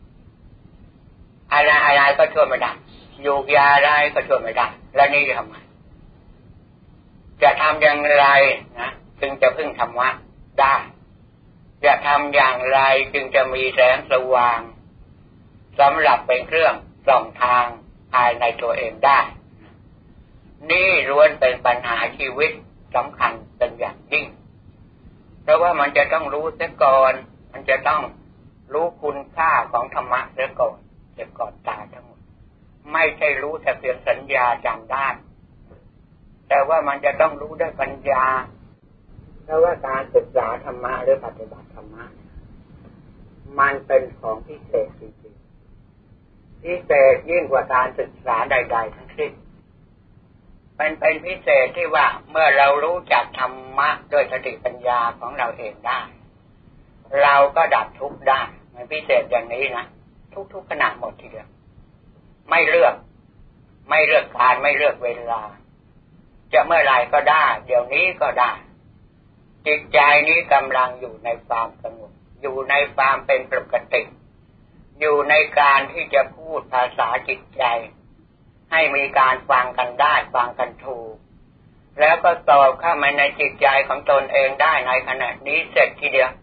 อะไรอะไรก็ช่วยไม่ได้ยูกยาอะไรก็ช่วยไม่ได้แล้วนี่จะทำไงจะทำอย่างไรนะจึงจะพึ่งธรรมะได้จะทำอย่างไรจึงจะมีแสงสว่างสำหรับเป็นเครื่องส่องทางภายในตัวเองได้นี่ล้วนเป็นปัญหาชีวิตสำคัญเป็นอย่างยิ่งเพราะว่ามันจะต้องรู้เสียก่อนมันจะต้องรู้คุณค่าของธรรมะเสียก่อนเสียก่อนตายทั้งหมดไม่ใช่รู้แต่เพียงสัญญาจำได้แต่ว่ามันจะต้องรู้ด้วยปัญญาเพราะว่าการศึกษาธรรมะหรือปฏิบัติธรรมะมันเป็นของพิเศษจริงๆพิเศษยิ่งกว่าการศึกษาใดๆทั้งสิ้นเป็นเป็นพิเศษที่ว่าเมื่อเรารู้จักธรรมะด้วยสติปัญญาของเราเองได้เราก็ดับทุกข์ได้มันพิเศษอย่างนี้นะทุกๆขณะหมดทีเดียวไม่เลือกไม่เลือกการไม่เลือกเวลาจะเมื่อไรก็ได้เดี๋ยวนี้ก็ได้จิตใจนี้กำลังอยู่ในความสงบอยู่ในความเป็นปกติอยู่ในการที่จะพูดภาษาจิตใจให้มีการฟังกันได้ฟังกันถูกแล้วก็ตอบเข้ามาในจิตใจของตนเองได้ในขณะนี้เสร็จทีเดียว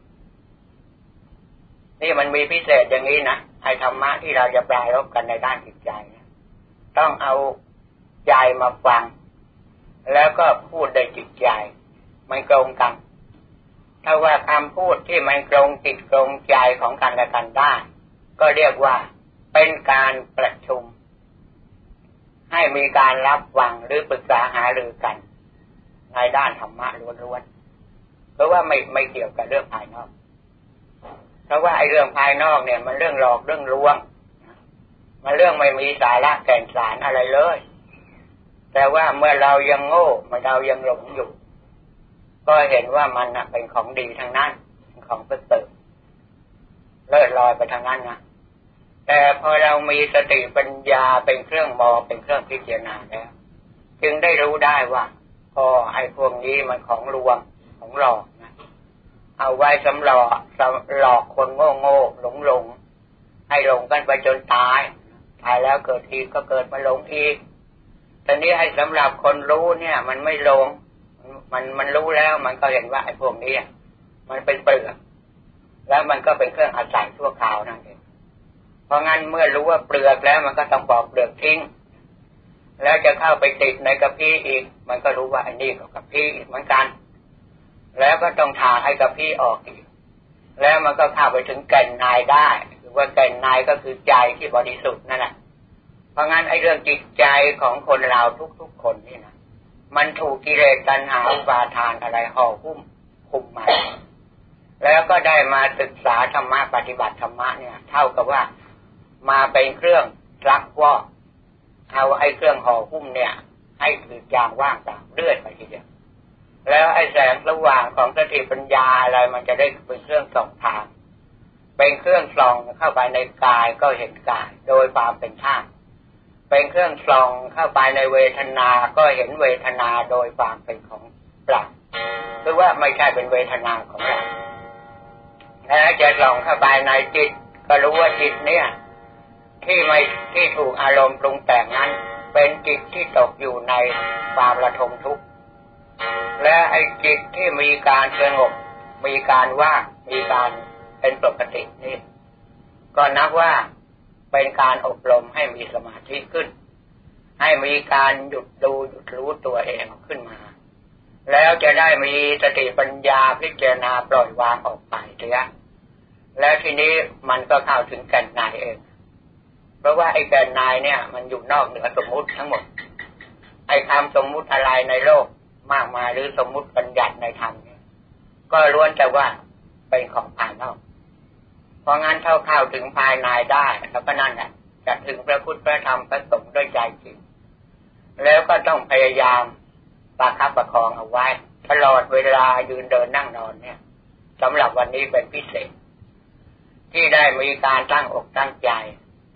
นี่มันมีพิเศษอย่างนี้นะไอ้ธรรมะที่เราจะปรารภกันในด้านจิตใจต้องเอาใจมาฟังแล้วก็พูดในจิตใจมันตรงกันถ้าว่าคำพูดที่มันตรงจิตตรงใจของกันและกันได้ก็เรียกว่าเป็นการประชุมให้มีการรับฟังหรือปรึกษาหารือกันในด้านธรรมะล้วนๆเพราะว่าไม่ไม่เกี่ยวกับเรื่องภายนอกเพราะว่าไอ้เรื่องภายนอกเนี่ยมันเรื่องหลอกเรื่องลวงมันเรื่องไม่มีสาระแก่นสารอะไรเลยแต่ว่าเมื่อเรายังโง่เมื่อเรายังหลงอยู่ก็เห็นว่ามันนะเป็นของดีทั้งนั้นเป็นของประเสริฐเลิศลอยไปทางนั้นนะแต่พอเรามีสติปัญญาเป็นเครื่องมองเป็นเครื่องพิจารณาแล้วจึงได้รู้ได้ว่าพอไอ้พวกนี้มันของลวงของหลอกนะเอาไว้สำหรับหลอกคนโง่โง่หลงหลงให้หลงกันไปจนตายตายแล้วเกิดอีกก็เกิดมาหลงอีกแต่นี้ไอ้สำหรับคนรู้เนี่ยมันไม่หลงมันมันรู้แล้วมันก็เห็นว่าไอ้พวกนี้มันเป็นเปลือกแล้วมันก็เป็นเครื่องอาศัยชั่วคราวนั่นเองเพราะงั้นเมื่อรู้ว่าเปลือกแล้วมันก็ต้องปอกเปลือกทิ้งแล้วจะเข้าไปติดในกระพี้อีกมันก็รู้ว่าอันนี้ก็กระพี้อีกเหมือนกันแล้วก็ต้องทาให้กระพี้ออกอีกแล้วมันก็เข้าไปถึงแก่นนายได้หรือว่าแก่นนายก็คือใจที่บริสุทธิ์นั่นแหละเพราะงั้นไอ้เรื่องจิตใจของคนเราทุกๆคนนี่นะมันถูกกิเลสตัณหาอุปาทานอะไรห่อหุ้มคุมมาแล้วก็ได้มาศึกษาธรรมะปฏิบัติธรรมะเนี่ยเท่ากับว่ามาเป็นเครื่องรักว่าเอาไอ้เครื่องห่อหุ้มเนี่ยให้คือยางว่างเปล่าเลื่อยไปทีเดียวแล้วไอ้แสงสว่างของสติปัญญาอะไรมันจะได้เป็นเครื่องส่องทางเป็นเครื่องส่องเข้าไปในกายก็เห็นกายโดยความเป็นธาตุเป็นเครื่องส่องเข้าไปในเวทนาก็เห็นเวทนาโดยความเป็นของเปล่าคือว่าไม่ใช่เป็นเวทนาของเราแล้วจะส่องเข้าไปในจิตก็รู้ว่าจิตเนี่ยที่ไม่ที่ถูกอารมณ์ปรุงแต่งนั้นเป็นจิตที่ตกอยู่ในความระทมทุกข์และไอ้จิตที่มีการสงบมีการว่างมีการเป็นปกตินี่ก็นับว่าเป็นการอบรมให้มีสมาธิขึ้นให้มีการหยุดดูหยุดรู้ตัวเองขึ้นมาแล้วจะได้มีสติปัญญาพิจารณาปล่อยวางออกไปเสียแล้วทีนี้มันก็เข้าถึงแก่นนายเองเพราะว่าไอ้แก่นนายเนี่ยมันอยู่นอกเหนือสมมุติทั้งหมดไอ้คำสมมุติอะไรในโลกมากมายหรือสมมุติบัญญัติในธรรมเนี่ยก็ล้วนแต่ว่าเป็นของภายนอกเพราะงั้นเท่าเข้าถึงภายในได้แล้วก็นั่นแหละจะถึงพระพุทธพระธรรมพระสงฆ์ด้วยใจจริงแล้วก็ต้องพยายามประคับประคองเอาไว้ตลอดเวลายืนเดินนั่งนอนเนี่ยสำหรับวันนี้เป็นพิเศษที่ได้มีการตั้งอกตั้งใจ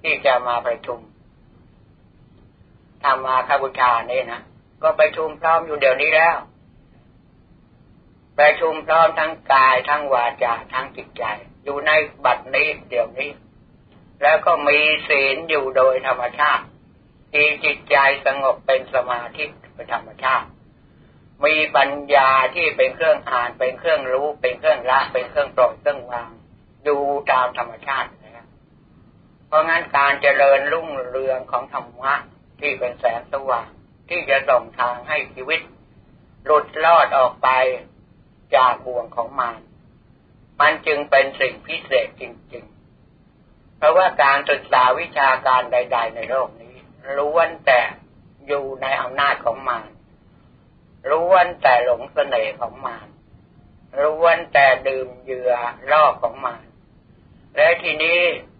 ที่จะมาประชุมธรรมาคบูชานี่นะก็ประชุมพร้อมอยู่เดี๋ยวนี้แล้วประชุมพร้อมทั้งกายทั้งวาจาทั้งจิตใจอยู่ในบัดนี้เดี๋ยวนี้แล้วก็มีศีลอยู่โดยธรรมชาติที่จิตใจสงบเป็นสมาธิเป็นธรรมชาติมีปัญญาที่เป็นเครื่องอ่านเป็นเครื่องรู้เป็นเครื่องละเป็นเครื่องปล่อยเครื่องวางอยู่ตามธรรมชาตินะเพราะงั้นการเจริญรุ่งเรืองของธรรมะที่เป็นแสงสว่างที่จะส่งทางให้ชีวิตหลุดรอดออกไปจากบ่วงของมารมันจึงเป็นสิ่งพิเศษจริงๆเพราะว่าการศึกษาวิชาการใดๆในโลกนี้ล้วนแต่อยู่ในอำนาจของมารล้วนแต่หลงเสน่ห์ของมารล้วนแต่ดื่มเหยื่อล่อของมารและทีนี้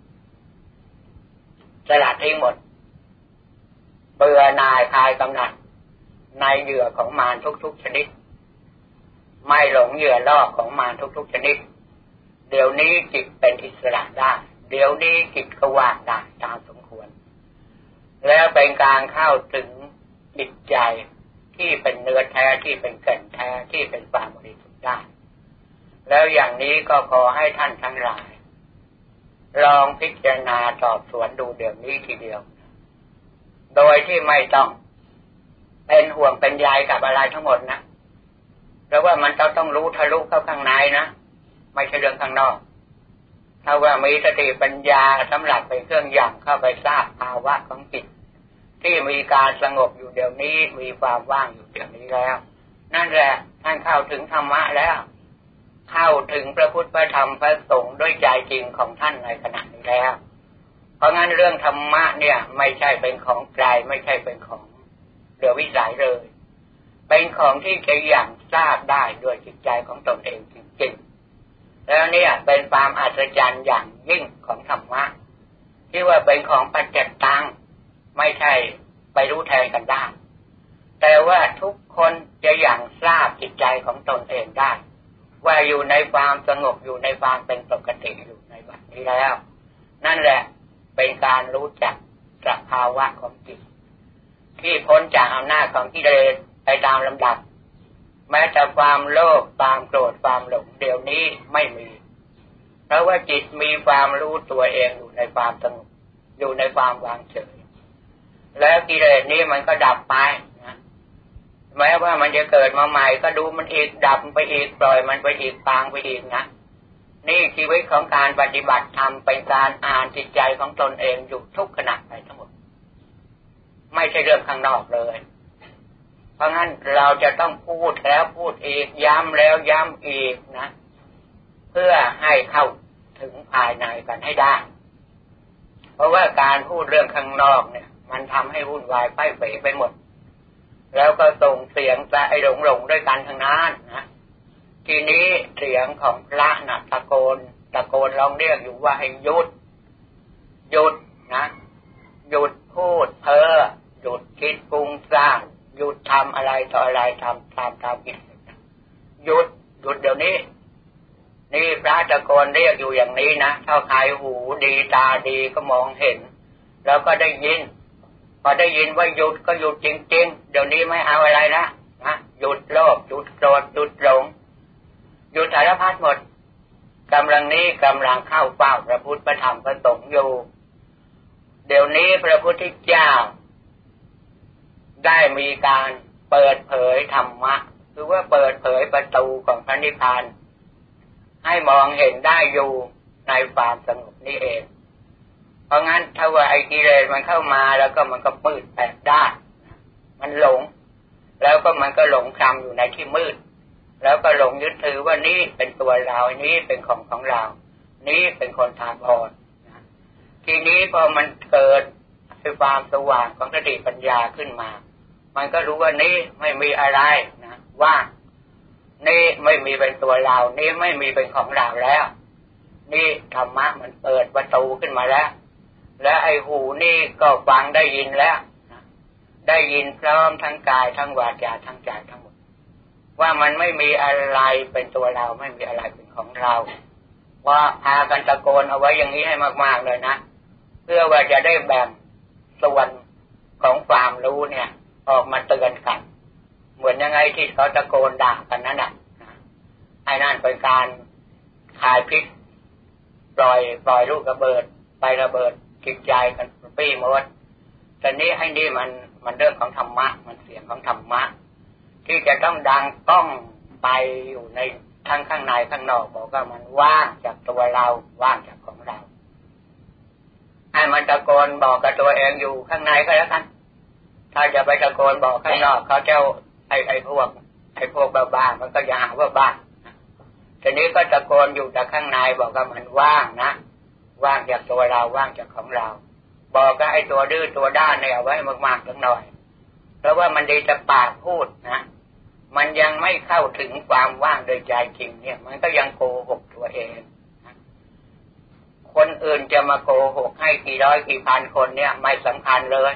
สลัดทิ้งหมดเบื่อหน่ายคลายกำหนัดในเหยื่อของมารทุกๆชนิดไม่หลงเหยื่อล่อของมารทุกๆชนิดเดี๋ยวนี้จิตเป็นอิสระได้เดี๋ยวนี้จิตก็ว่างได้ตามสมควรแล้วเป็นการเข้าถึงจิตใจที่เป็นเนื้อแท้ที่เป็นแก่นแท้ที่เป็นความบริสุทธิ์ได้แล้วอย่างนี้ก็ขอให้ท่านทั้งหลายลองพิจารณาสอบสวนดูเดี๋ยวนี้ทีเดียวโดยที่ไม่ต้องเป็นห่วงเป็นใยกับอะไรทั้งหมดนะเพราะว่ามันต้องต้องรู้ทะลุเข้าข้างในนะไม่ใช่เรื่องข้างนอกถ้าว่ามีสติปัญญาสำหรับเป็นเครื่องย่ำเข้าไปทราบภาวะของจิตที่มีการสงบอยู่เดี๋ยวนี้มีความว่างอยู่เดี๋ยวนี้แล้วนั่นแหละท่านเข้าถึงธรรมะแล้วเข้าถึงพระพุทธพระธรรมพระสงฆ์ด้วยใจจริงของท่านในขณะนี้แล้วเพราะงั้นเรื่องธรรมะเนี่ยไม่ใช่เป็นของไกลไม่ใช่เป็นของเหลือวิสัยเลยเป็นของที่จะอย่างทราบได้ด้วยจิตใจของตนเองจริงๆแล้วเนี่ยเป็นความอัศจรรย์อย่างยิ่งของธรรมะที่ว่าเป็นของปัจจัตตังไม่ใช่ไปรู้แทนกันได้แต่ว่าทุกคนจะอย่างทราบจิตใจของตนเองได้ว่าอยู่ในความสงบอยู่ในความเป็นปกติอยู่ในบัดนี้แล้วนั่นแหละเป็นการรู้จักสภาวะของจิตที่พ้นจากอำนาจของกิเลสไปตามลำดับแม้แต่ความโลภความโกรธความหลงเดี๋ยวนี้ไม่มีเพราะว่าจิตมีความรู้ตัวเองอยู่ในความสงบอยู่ในความวางเฉยแล้วกิเลสนี้มันก็ดับไปนะแม้ว่ามันจะเกิดมาใหม่ก็ดูมันอีกดับไปอีกปล่อยมันไปอีกปางไปอีกนะนี่ชีวิตของการปฏิบัติธรรมเป็นการอ่านจิตใจของตนเองอยู่ทุกขณะไปทั้งหมดไม่ใช่เรื่องข้างนอกเลยเพราะงั้นเราจะต้องพูดแล้วพูดอีกย้ำแล้วย้ำอีกนะเพื่อให้เข้าถึงภายในกันให้ได้เพราะว่าการพูดเรื่องข้างนอกเนี่ยมันทำให้วุ่นวายไผ่เป๋ไปหมดแล้วก็ส่งเสียงจะไอ้หลงหลงด้วยกันทั้งนั้นนะทีนี้เสียงของพระน่ะตะโกนตะโกนร้องเรียกอยู่ว่าให้หยุดหยุดนะหยุดพูดเพ้อหยุดคิดปรุงสร้างหยุดทำอะไรต่ออะไรทำตามตามกิเลสหยุดหยุดเดี๋ยวนี้นี่พระตะโกนเรียกอยู่อย่างนี้นะถ้าใครหูดีตาดีก็มองเห็นแล้วก็ได้ยินพอได้ยินว่าหยุดก็หยุดจริงๆเดี๋ยวนี้ไม่เอาอะไรละนะหยุดโลภหยุดโกรธหยุดหลงหยุดสารพัดหมดกำลังนี้กำลังเข้าเฝ้าพระพุทธพระธรรมพระสงฆ์อยู่เดี๋ยวนี้พระพุทธเจ้าได้มีการเปิดเผยธรรมะคือว่าเปิดเผยประตูของพระนิพพานให้มองเห็นได้อยู่ในความสงบนี้เองเพราะงั้นถ้าว่าไอ้กิเลสมันเข้ามาแล้วก็มันก็มืดแปดด้านมันหลงแล้วก็มันก็หลงคลำอยู่ในที่มืดแล้วก็หลงยึดถือว่านี่เป็นตัวเรานี้เป็นของของเรานี้เป็นคนตาบอดทีนี้พอมันเกิดความสว่างของสติปัญญาขึ้นมามันก็รู้ว่านี่ไม่มีอะไรนะว่างนี่ไม่มีเป็นตัวเรานี่ไม่มีเป็นของเราแล้วนี่ธรรมะมันเปิดประตูขึ้นมาแล้วและไอ้หูนี่ก็ฟังได้ยินแล้วได้ยินพร้อมทั้งกายทั้งวาจาทั้งใจทั้งหมดว่ามันไม่มีอะไรเป็นตัวเราไม่มีอะไรเป็นของเราว่าพากันตะโกนเอาไว้อย่างนี้ให้มากๆเลยนะเพื่อว่าจะได้แบ่งส่วนของความรู้เนี่ยออกมาเตือนกันเหมือนยังไงที่เขาตะโกนด่ากันนั่นแหละไอ้นั่นเป็นการขายพิษปล่อยปล่อยลูกระเบิดไประเบิดจิตใจกันปี้หมดแต่นี้ให้นี่มันมันเรื่องของธรรมะมันเสียงของธรรมะที่จะต้องดังต้องไปอยู่ในทั้งข้างในข้างนอกบอกว่ามันว่างจากตัวเราว่างจากของเราให้มันตะโกนบอกกับตัวเองอยู่ข้างในก็แล้วกันถ้าจะไปตะโกนบอกข้างนอกเขาเจ้าไอ้ไอ้พวกไอ้พวกบ้าๆมันก็จะหาว่าบ้าทีนี้ก็ตะโกนอยู่แต่ข้างในบอกว่ามันว่างนะว่างจากตัวเราว่างจากของเราบอกก็ไอ้ตัวดื้อตัวด้านเนี่ยเอาไว้มากๆสักหน่อยเพราะว่ามันดีจะปากพูดนะมันยังไม่เข้าถึงความว่างโดยใจจริงเนี่ยมันก็ยังโกหกตัวเองคนอื่นจะมาโกหกให้กี่ร้อยกี่พันคนเนี่ยไม่สำคัญเลย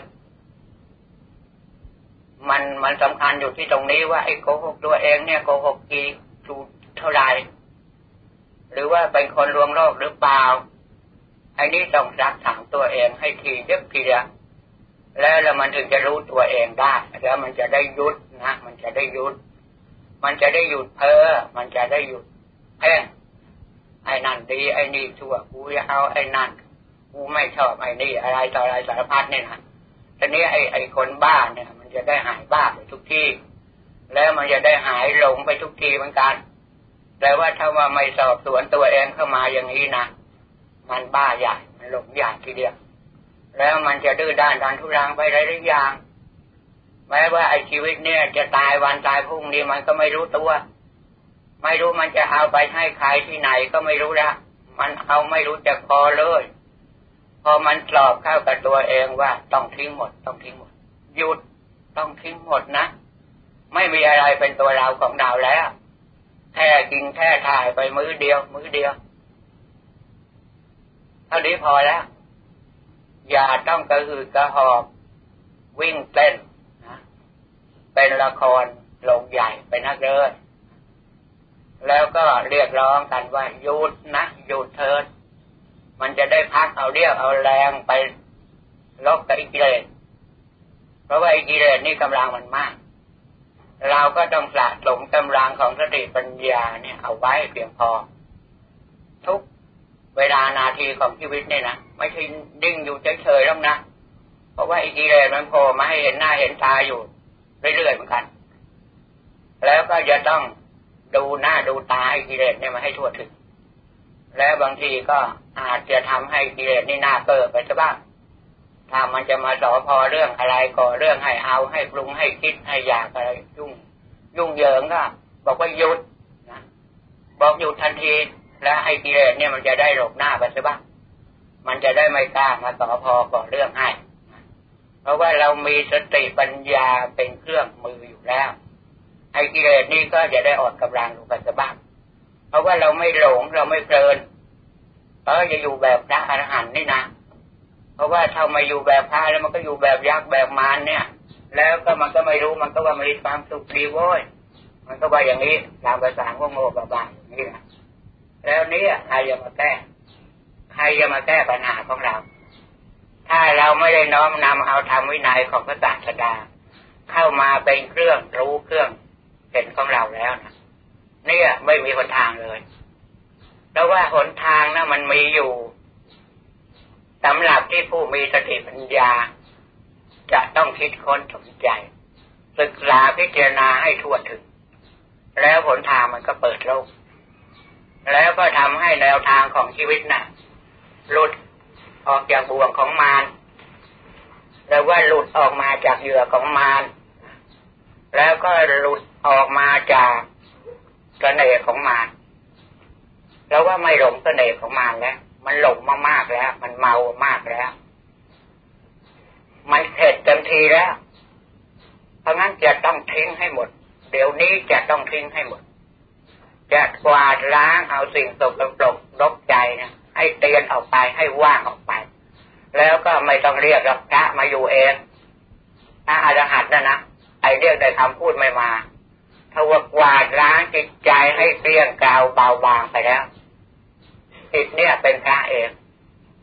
มันมันสำคัญอยู่ที่ตรงนี้ว่าไอ้โกหกตัวเองเนี่ยโกหกกี่ถูกเท่าไหร่หรือว่าเป็นคนลวงโลกหรือเปล่าไอ้นี่ต้องรักถามตัวเองให้ทีเย็บทีเดียวแล้วแล้วมันถึงจะรู้ตัวเองได้แล้วมันจะได้หยุดนะมันจะได้หยุดมันจะได้หยุดเพ้อมันจะได้หยุดเพ่งไอ้นั่นดีไอ้นี่ชั่วกูจะเอาไอ้นั่นกูไม่ชอบไอ้นี่อะไรต่ออะไรสารพัดเนี่ยนะทีนี้ไอ้ไอ้คนบ้าเนี่ยมันจะได้หายบ้าไปทุกที่แล้วมันจะได้หายหลงไปทุกทีเหมือนกันแต่ว่าถ้าว่าไม่สอบสวนตัวเองเข้ามาอย่างนี้นะมันบ้าใหญ่มันหลงใหญ่ทีเดียวแล้วมันจะดื้อด้านดันทุรังไปหลายๆอย่างแม้ว่าไอ้ชีวิตเนี่ยจะตายวันตายพรุ่งนี้มันก็ไม่รู้ตัวไม่รู้มันจะเอาไปให้ใครที่ไหนก็ไม่รู้ละมันเอาไม่รู้จักพอเลยพอมันสอบเข้ากับตัวเองว่าต้องทิ้งหมดต้องทิ้งหมดหยุดต้องทิ้งหมดนะไม่มีอะไรเป็นตัวเราของเราแล้วแค่กินแค่ถ่ายไปมื้อเดียวมื้อเดียวเท่านี้พอแล้วอย่าต้องกระหืดกระหอบวิ่งเต้นนะเป็นละครโรงใหญ่เป็นนักเดินแล้วก็เรียกร้องกันว่าหยุดนะหยุดเถิดมันจะได้พักเอาเรี่ยวเอาแรงไปลบกับกิเลสเพราะว่ากิเลสนี่กำลังมันมากเราก็ต้องสะสมกำลังของสติปัญญาเนี่ยเอาไว้เพียงพอทุกเวลานาทีของชีวิตเนี่ยนะไม่ใช่นิ่งอยู่เฉยๆแล้วนะเพราะว่ากิเลสมันโผล่มาให้เห็นหน้าเห็นตาอยู่เรื่อยๆเหมือนกันแล้วก็จะต้องดูหน้าดูตาให้กิเลสเนี่ยมาให้ทั่วถึงแล้วบางทีก็อาจจะทำให้กิเลสนี่หน้าเปิดไปซะบ้างถ้ามันจะมาสอพอเรื่องอะไรก่อเรื่องให้เอาให้ปรุงให้คิดให้อยากอะไรยุ่งยุ่งเหยิงก็บอกว่าหยุดนะบอกหยุดทันทีแล้วให้กิเลสเนี่ยมันจะได้หลบหน้าไปซะบ้างมันจะได้ไม่กล้ามาสอพอก่อเรื่องให้เพราะว่าเรามีสติปัญญาเป็นเครื่องมืออยู่แล้วไอ้กิเลสนี่ก็จะได้อ่อนกำลังลงไปซะบ้างเพราะว่าเราไม่หลงเราไม่เพลินเราจะอยู่แบบพระอรหันต์นี่นะเพราะว่าถ้ามาอยู่แบบพระแล้วมันก็อยู่แบบยักษ์แบบมารเนี่ยแล้วก็มันก็ไม่รู้มันก็ว่ามีความสุขดีโว้ยมันก็ว่าอย่างนี้ตามภาษาของโง่บ้าๆอย่างนี้นะแล้วนี้ใครจะมาแก้ใครจะมาแก้ปัญหาของเราถ้าเราไม่ได้น้อมนำเอาธรรมวินัยของพระศาสดาเข้ามาเป็นเครื่องรู้เครื่องเห็นของเราแล้วนะเนี่ยไม่มีหนทางเลยเพราะว่าหนทางนะมันมีอยู่สำหรับที่ผู้มีสติปัญญาจะต้องคิดค้นสนใจศึกษาพิจารณาให้ทั่วถึงแล้วหนทางมันก็เปิดโลกแล้วก็ทำให้แนวทางของชีวิตน่ะหลุดออกจากบ่วงของมารหรือว่าหลุดออกมาจากเหยื่อของมารแล้วก็หลุดออกมาจากเสน่ห์ของมารแล้วว่าไม่หลงเสน่ห์ของมารแล้วมันหลงมากๆแล้วมันเมามากแล้วมันเข็ดเต็มทีแล้วเพราะงั้นจะต้องทิ้งให้หมดเดี๋ยวนี้จะต้องทิ้งให้หมดจะกวาดล้างเอาสิ่งสกปรกรกใจนะให้เตียนออกไปให้ว่างออกไปแล้วก็ไม่ต้องเรียกพระมาอยู่เองถ้าอรหันต์นะนะไอเรียกแต่คำพูดไม่มาถ้าว่ากวาดล้างจิตใจให้เกลี้ยงกล่าวเบาบางไปแล้วจิตเนี่ยเป็นพระเอง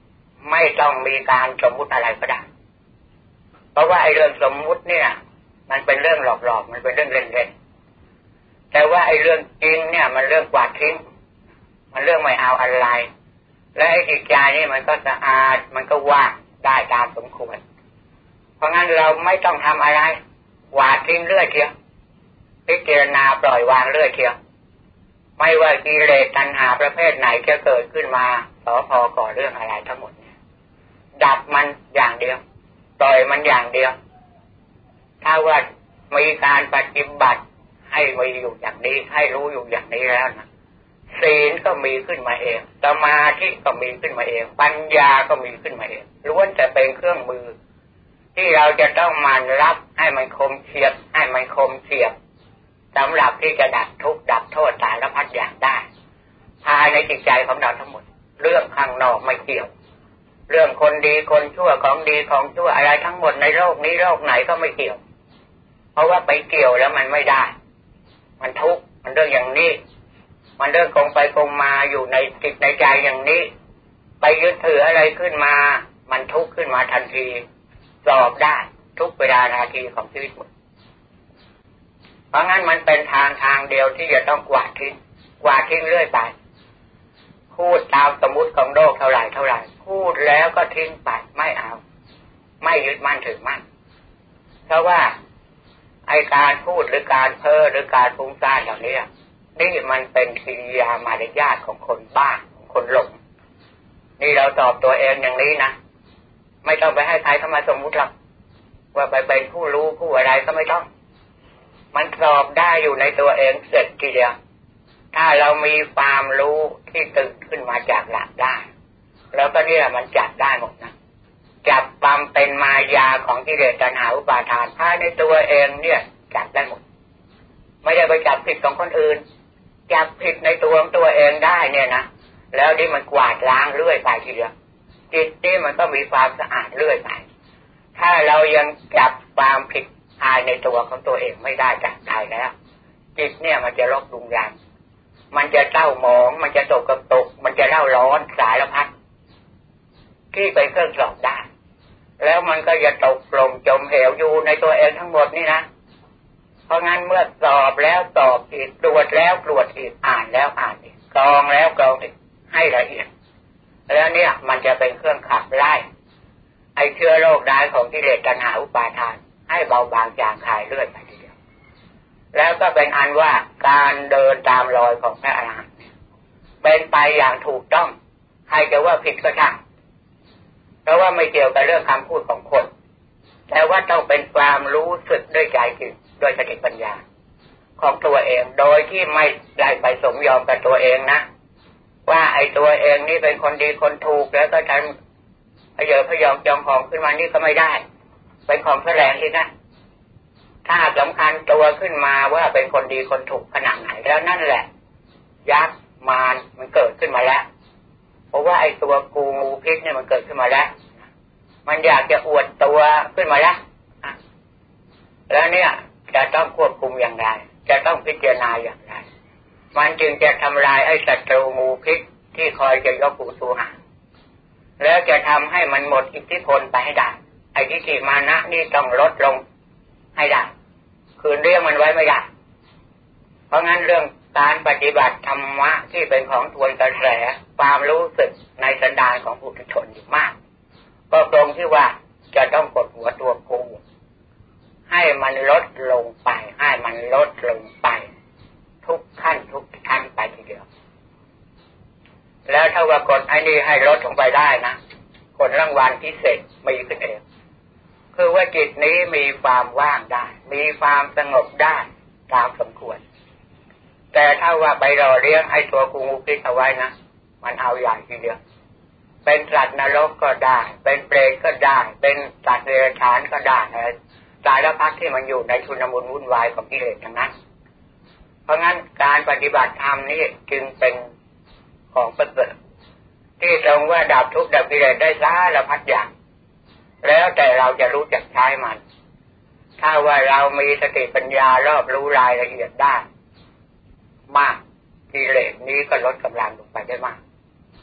ไม่ต้องมีการสมมุติอะไรก็ได้เพราะว่าไอ้เรื่องสมมุติเนี่ยมันเป็นเรื่องหลอกๆมันเป็นเรื่องเล่นๆแต่ว่าไอ้เรื่องจริงเนี่ยมันเรื่องกวาดทิ้งมันเรื่องไม่เอาอะไรและไอ้จิตใจนี่มันก็สะอาดมันก็ว่างได้ตามสมควรเพราะงั้นเราไม่ต้องทำอะไรกวาดทิ้งเรื่อยเชียวพิจารณาปล่อยวางเรื่อยเชียวไม่ว่ากิเลสตัณหาประเภทไหนจะเกิดขึ้นมาสอพอก่อเรื่องอะไรทั้งหมดเนี่ยดับมันอย่างเดียวปล่อยมันอย่างเดียวถ้าว่ามีการปฏิบัติให้มีอยู่อย่างนี้ให้รู้อยู่อย่างนี้แล้วนะศีลก็มีขึ้นมาเองสมาธิก็มีขึ้นมาเองปัญญาก็มีขึ้นมาเองล้วนแต่เป็นเครื่องมือที่เราจะต้องมันรับให้มันคมเฉียบให้มันคมเฉียบสำหรับที่จะดับทุกข์ดับโทษสารพัดอย่างได้ภายในจิตใจของเราทั้งหมดเรื่องข้างนอกไม่เกี่ยวเรื่องคนดีคนชั่วของดีของชั่วอะไรทั้งหมดในโลกนี้โลกไหนก็ไม่เกี่ยวเพราะว่าไปเกี่ยวแล้วมันไม่ได้มันทุกข์มันเรื่องอย่างนี้มันเรื่องคงไปคงมาอยู่ในจิตในใจอย่างนี้ไปยึดถืออะไรขึ้นมามันทุกข์ขึ้นมาทันทีสอบได้ทุกเวลานาทีของชีวิตหมดเพราะงั้นมันเป็นทางทางเดียวที่จะต้องกวาดทิ้งกวาดทิ้งเรื่อยไปพูดตามสมมุติของโลกเท่าไหร่เท่าไหร่พูดแล้วก็ทิ้งไปไม่เอาไม่ยึดมั่นถือมั่นเพราะว่าไอการพูดหรือการเพ้อหรือการฟุ้งซ่านอย่างนี้นี่มันเป็นกิริยามารยาทของคนบ้าของคนหลงนี่เราตอบตัวเองอย่างนี้นะไม่ต้องไปให้ใครเข้ามาสมมุติหรอกว่าไปเป็นผู้รู้ผู้อะไรก็ไม่ต้องมันสอบได้อยู่ในตัวเองเสร็จทีเดียวถ้าเรามีความรู้ที่ตื่นขึ้นมาจากหลักได้แล้วก็เนี่ยมันจับได้หมดนะจับความเป็นมายาของกิเลสตัณหาอุปาทานภายในตัวเองเนี่ยจับได้หมดไม่ได้ไปจับผิดของคนอื่นจับผิดในตัวของตัวเองได้เนี่ยนะแล้วนี่มันกวาดล้างเรื่อยไปทีเดียวจิตนี่มันก็มีความสะอาดเรื่อยไปถ้าเรายังจับความผิดภายในตัวของตัวเองไม่ได้จากใจแล้วจิตเนี่ยมันจะรบรุงรังมันจะเศร้าหมองมันจะตกกระตกมันจะเล่าร้อนสารพัดที่เป็นเครื่องสอบได้แล้วมันก็จะตกลงจมเหวอยู่ในตัวเองทั้งหมดนี่นะเพราะงั้นเมื่อสอบแล้วสอบอีกตรวจแล้วตรวจอีกอ่านแล้วอ่านอีกกรองแล้วกรองอีกให้ละเอียดแล้วเนี่ยมันจะเป็นเครื่องขับไล่ไอ้เชื้อโรคร้ายของกิเลสตัณหาอุปาทานให้เบาบางจางคลายเรื่อยไปทีเดียวแล้วก็เป็นอันว่าการเดินตามรอยของพระอรหันต์เป็นไปอย่างถูกต้องใครจะว่าผิดก็ช่างเพราะว่าไม่เกี่ยวกับเรื่องคำพูดของคนแต่ว่าต้องเป็นความรู้สึกด้วยใจจริงด้วยสติปัญญาของตัวเองโดยที่ไม่ได้ไปสมยอมกับตัวเองนะว่าไอ้ตัวเองนี่เป็นคนดีคนถูกแล้วก็ทำพยอพยองจองหองขึ้นมานี่ก็ไม่ได้เป็นของแสลงอีกนะถ้าสำคัญตัวขึ้นมาว่าเป็นคนดีคนถูกขนาดไหนแล้วนั่นแหละยักษ์มารมันเกิดขึ้นมาแล้วเพราะว่าไอ้ตัวกูงูพิษเนี่ยมันเกิดขึ้นมาแล้วมันอยากจะอวดตัวขึ้นมาแล้วแล้วเนี่ยจะต้องควบคุมอย่างไรจะต้องพิจารณาอย่างไรมันจึงจะทำลายไอ้ศัตรูงูพิษที่คอยจะยกหูสูหาแล้วจะทำให้มันหมดอิทธิพลไปให้ได้ไอ้ทิฏฐิมานะนี่ต้องลดลงให้ได้คืนเรื่องมันไว้ไม่ได้เพราะงั้นเรื่องการปฏิบัติธรรมะที่เป็นของทวนกระแสความรู้สึกในสันดานของผู้ทุชนอยู่มากก็ตรงที่ว่าจะต้องกดหัวตัวกูให้มันลดลงไปให้มันลดลงไปทุกขั้นทุกชั้นไปทีเดียวแล้วถ้าว่ากดไอ้นี่ให้ลดลงไปได้นะผลรางวัลพิเศษมีขึ้นเองคือว่าจิตนี้มีความว่างได้มีความสงบได้ตามสมควรแต่ถ้าว่าไปรอเลี้ยงไอ้ตัวกูงูพิษเอาไว้นะมันเอาใหญ่ทีเดียวเป็นสัตว์นรกก็ได้เป็นเปรตก็ได้เป็นสัตว์เดรัจฉานก็ได้สารพัดที่มันอยู่ในชุลมุนวุ่นวายของกิเลสทั้งนั้นเพราะงั้นการปฏิบัติธรรมนี้จึงเป็นของประเสริฐที่ตรงว่าดับทุกข์ดับกิเลสได้สารพัดอย่างแล้วแต่เราจะรู้จักใช้มันถ้าว่าเรามีสติปัญญารอบรู้รายละเอียดได้มากกิเลสนี้ก็ลดกำลังลงไปได้มาก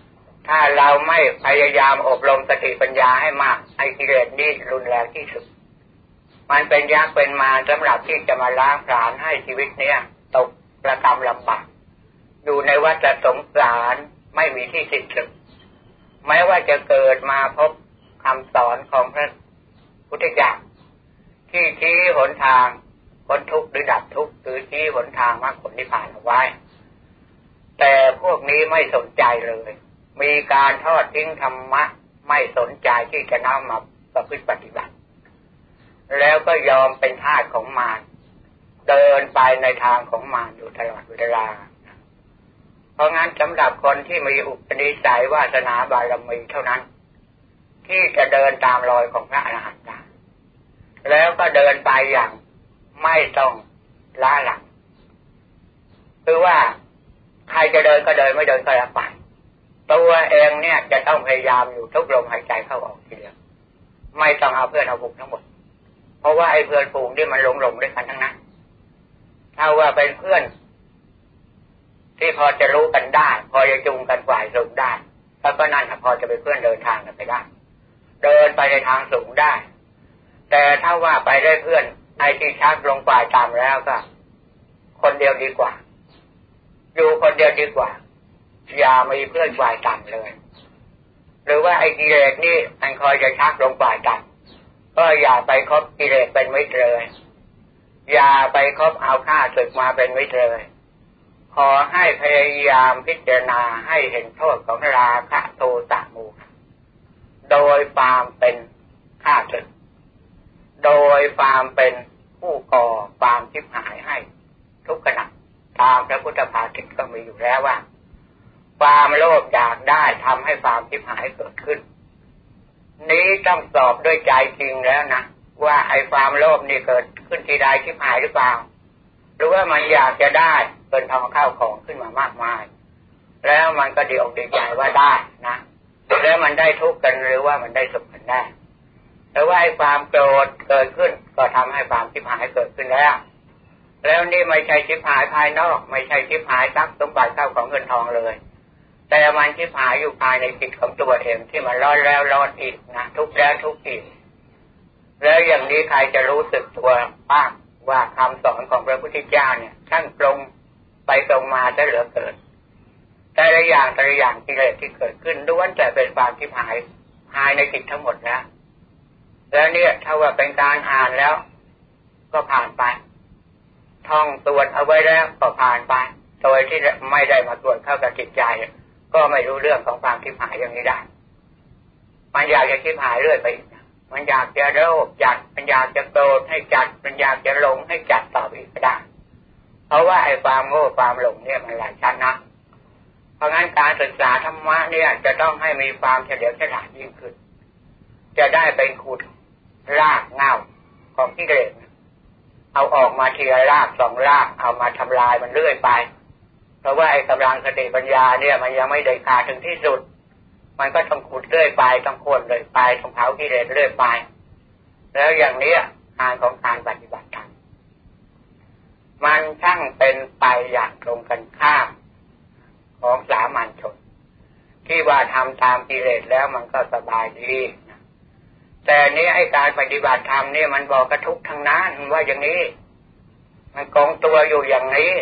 ถ้าเราไม่พยายามอบรมสติปัญญาให้มากไอ้กิเลสนี่รุนแรงที่สุดมันเป็นยากเป็นมาสำหรับที่จะมาล้างผลาญให้ชีวิตเนี้ยตกระกำลำบากอยู่ในวัฏสงสารไม่มีที่สิ้นสุดแม้ว่าจะเกิดมาพบคำสอนของพระพุทธเจ้าที่ชี้หนทางพ้นทุกข์หรือดับทุกข์หรือชี้หนทางมรรคผลนิพพานเอาไว้แต่พวกนี้ไม่สนใจเลยมีการทอดทิ้งธรรมะไม่สนใจที่จะนำมาประพฤติปฏิบัติแล้วก็ยอมเป็นทาสของมารเดินไปในทางของมารอยู่ตลอดเวลาเพราะงั้นสำหรับคนที่มีอุปนิสัยวาสนาบารมีเท่านั้นที่จะเดินตามรอยของพระอรหันต์ได้แล้วก็เดินไปอย่างไม่ต้องล้าหลังคือว่าใครจะเดินก็เดินไม่เดินก็แล้วไปตัวเองเนี่ยจะต้องพยายามอยู่ทุกลมหายใจเข้าออกทีเดียวไม่ต้องเอาเพื่อนเอาฝูงทั้งหมดเพราะว่าไอ้เพื่อนฝูงที่มันหลงหลงด้วยกันทั้งนั้นถ้าว่าเป็นเพื่อนที่พอจะรู้กันได้พอจะจูงกันฝ่ายสูงได้แล้วก็นั่นพอจะเป็นเพื่อนเดินทางกันไปได้เดินไปในทางสูงได้แต่ถ้าว่าไปได้เพื่อนไอ้ที่ชักลงฝ่ายต่ำแล้วก็คนเดียวดีกว่าอยู่คนเดียวดีกว่าอย่ามีเพื่อนฝ่ายต่ำเลยหรือว่าไอ้กิเลสนี่มันคอยจะชักลงฝ่ายต่ำก็อย่าไปคบกิเลสเป็นมิตรเลยอย่าไปคบเอาข้าศึกมาเป็นมิตรเลยขอให้พยายามพิจารณาให้เห็นโทษของราคะโทสะโมหะโดยความเป็นข้าศึกโดยความเป็นผู้ก่อความชิบหายให้ทุกขณะตามพระพุทธภาษิตก็มีอยู่แล้วว่าความโลภอยากได้ทำให้ความชิบหายเกิดขึ้นนี้ต้องสอบด้วยใจจริงแล้วนะว่าไอ้ความโลภนี่เกิดขึ้นทีใดชิบหายหรือเปล่าหรือว่ามันอยากจะได้เป็นทองข้าวของขึ้นมามากมายแล้วมันก็ดีอกดีใจว่าได้นะแล้วมันได้ทุกข์กันหรือว่ามันได้สุขกันได้แต่ว่าไอ้ความโกรธเกิดขึ้นก็ทำให้ความชิบหายเกิดขึ้นแล้วแล้วนี่ไม่ใช่ชิบหายภายนอกไม่ใช่ชิบหายทรัพย์สมบัติเข้าของเงินทองเลยแต่มันชิบหายอยู่ภายในจิตของตัวเองที่มันร้อนแล้วร้อนอีกนะทุกข์แล้วทุกข์อีกแล้วอย่างนี้ใครจะรู้สึกตัวบ้างว่าคำสอนของพระพุทธเจ้าเนี่ยท่านตรงไปตรงมาจะเหลือเกินแต่ละอย่างแต่ละอย่างกิเลสที่เกิดขึ้นล้วนแต่เป็นความชิบหายภายในจิตทั้งหมดแล้วแล้วเนี่ยถ้าว่าเป็นการอ่านแล้วก็ผ่านไปท่องตรวจเอาไว้แล้วก็ผ่านไปโดยที่ไม่ได้มาตรวจเข้ากับจิตใจก็ไม่รู้เรื่องของความชิบหายอย่างนี้ได้มันอยากจะชิบหายเรื่อยไปมันอยากจะโลภจัดมันอยากจะโกรธให้จัดมันอยากจะหลงให้จัดต่ออีกก็ได้เพราะว่าไอ้ความโง่ความหลงเนี่ยมันหลายชั้นนะเพราะงั้นการศึกษาธรรมะเนี่ยจะต้องให้มีความเฉลียวฉลาดยิ่งขึ้นจะได้เป็นขุดรากเหง้าของกิเลสเอาออกมาทีละรากสองรากเอามาทำลายมันเรื่อยไปเพราะว่าไอ้กำลังสติปัญญาเนี่ยมันยังไม่ได้ขาดถึงที่สุดมันก็ต้องขุดเรื่อยไปต้องโค่นเรื่อยไปต้องเผากิเลสเรื่อยไปแล้วอย่างนี้งานของการปฏิบัติธรรมมันช่างเป็นไปอย่างตรงกันข้ามของสามัญชนที่ว่าทำตามกิเลสแล้วมันก็สบายดีแต่นี้ไอ้การปฏิบัติธรรมเนี่ยมันบอกกระทุกทั้งนั้นว่าอย่างนี้มันกองตัวอยู่อย่างนี้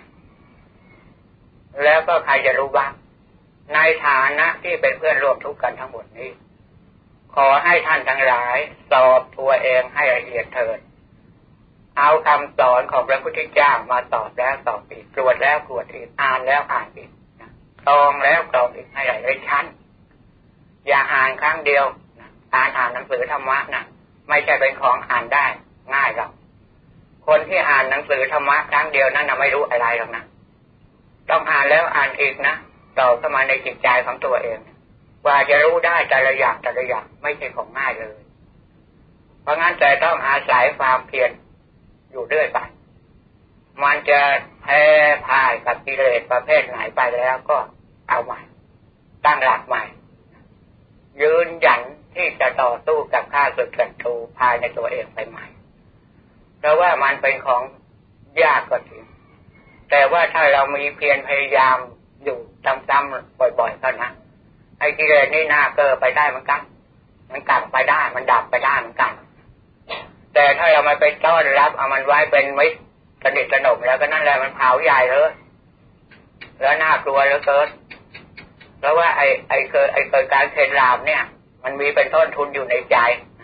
แล้วก็ใครจะรู้บ้างในฐานะที่เป็นเพื่อนร่วมทุกข์กันทั้งหมดนี้ขอให้ท่านทั้งหลายสอบตัวเองให้ละเอียดเถิดเอาคำสอนของพระพุทธเจ้ามาสอบแล้วสอบอีกตรวจแล้วตรวจอีกอ่านแล้วอ่านอีกกรองแล้วกรองอีกให้หลายชั้นอย่าอ่านครั้งเดียวการอ่านหนังสือธรรมะนะไม่ใช่เป็นของอ่านได้ง่ายหรอกคนที่อ่านหนังสือธรรมะครั้งเดียวนั้นนะไม่รู้อะไรหรอกนะต้องอ่านแล้วอ่านอีกนะต่อเข้ามาในจิตใจของตัวเองกว่าจะรู้ได้แต่ละอย่างแต่ละอย่างไม่ใช่ของง่ายเลยเพราะงั้นแต่ต้องอาศัยความเพียรอยู่เรื่อยไปมันจะแพ้พ่ายกับกิเลสประเภทไหนไปแล้วก็เอาใหม่ตั้งหลักใหม่ยืนหยันที่จะต่อสู้กับข้าศึกศัตรูภายในตัวเองไปใหม่เพราะว่ามันเป็นของยากก็จริงแต่ว่าถ้าเรามีเพียรพยายามอยู่ซ้ำๆบ่อยๆเท่านั้นไอ้กิเลสนี่น่าเกิดไปได้เหมือนกันมันกลับไปได้มันดับไปได้เหมือนกันแต่ถ้าเราไม่ไปต้อนรับเอามันไว้เป็นมิตรสนิทสนมแล้วก็นั่นแหละมันเผาใหญ่เลยแล้วน่ากลัวเหลือเกินเพราะว่าไอ้ไอ้เกิดไอ้เกิดการเข็ดหลาบเนี่ยมันมีเป็นต้นทุนอยู่ในใจ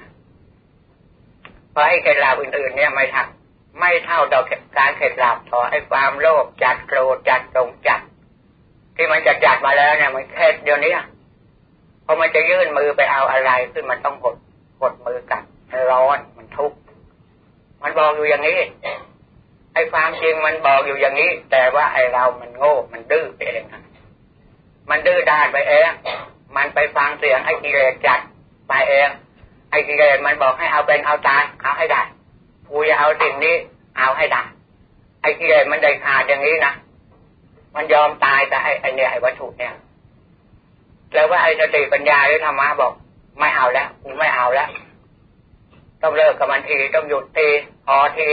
เพราะไอ้เข็ดหลาบอื่นๆเนี่ยไม่ทักไม่เท่าดอกการเข็ดหลาบต่อไอ้ความโลภจัดโกรธจัดตรงจัดที่มันจะจัดมาแล้วเนี่ยมันเข็ดเดี๋ยวนี้พอมันจะยื่นมือไปเอาอะไรขึ้นมันต้องกดกดมือกันร้อนมันทุกข์มันบอกอยู่อย่างนี้ไอ้ความจริงมันบอกอยู่อย่างนี้แต่ว่าไอ้เรามันโง่มันดื้อไปเองนะมันดื้อด้านไปเองมันไปฟังเสียงไอ้กิเลสจัดไปเองไอ้กิเลสมันบอกให้เอาเป็นเอาตายเอาให้ได้กูจะเอาสิ่งนี้เอาให้ได้ไอ้กิเลสมันได้ขาดอย่างนี้นะมันยอมตายแต่ไอ้ไอ้เนี่ยไอ้วัตถุเนี่ยแล้วว่าไอ้สติปัญญาหรือธรรมะบอกไม่เอาแล้วกูไม่เอาแล้วต้องเลิกกับมันทีต้องหยุดทีพอที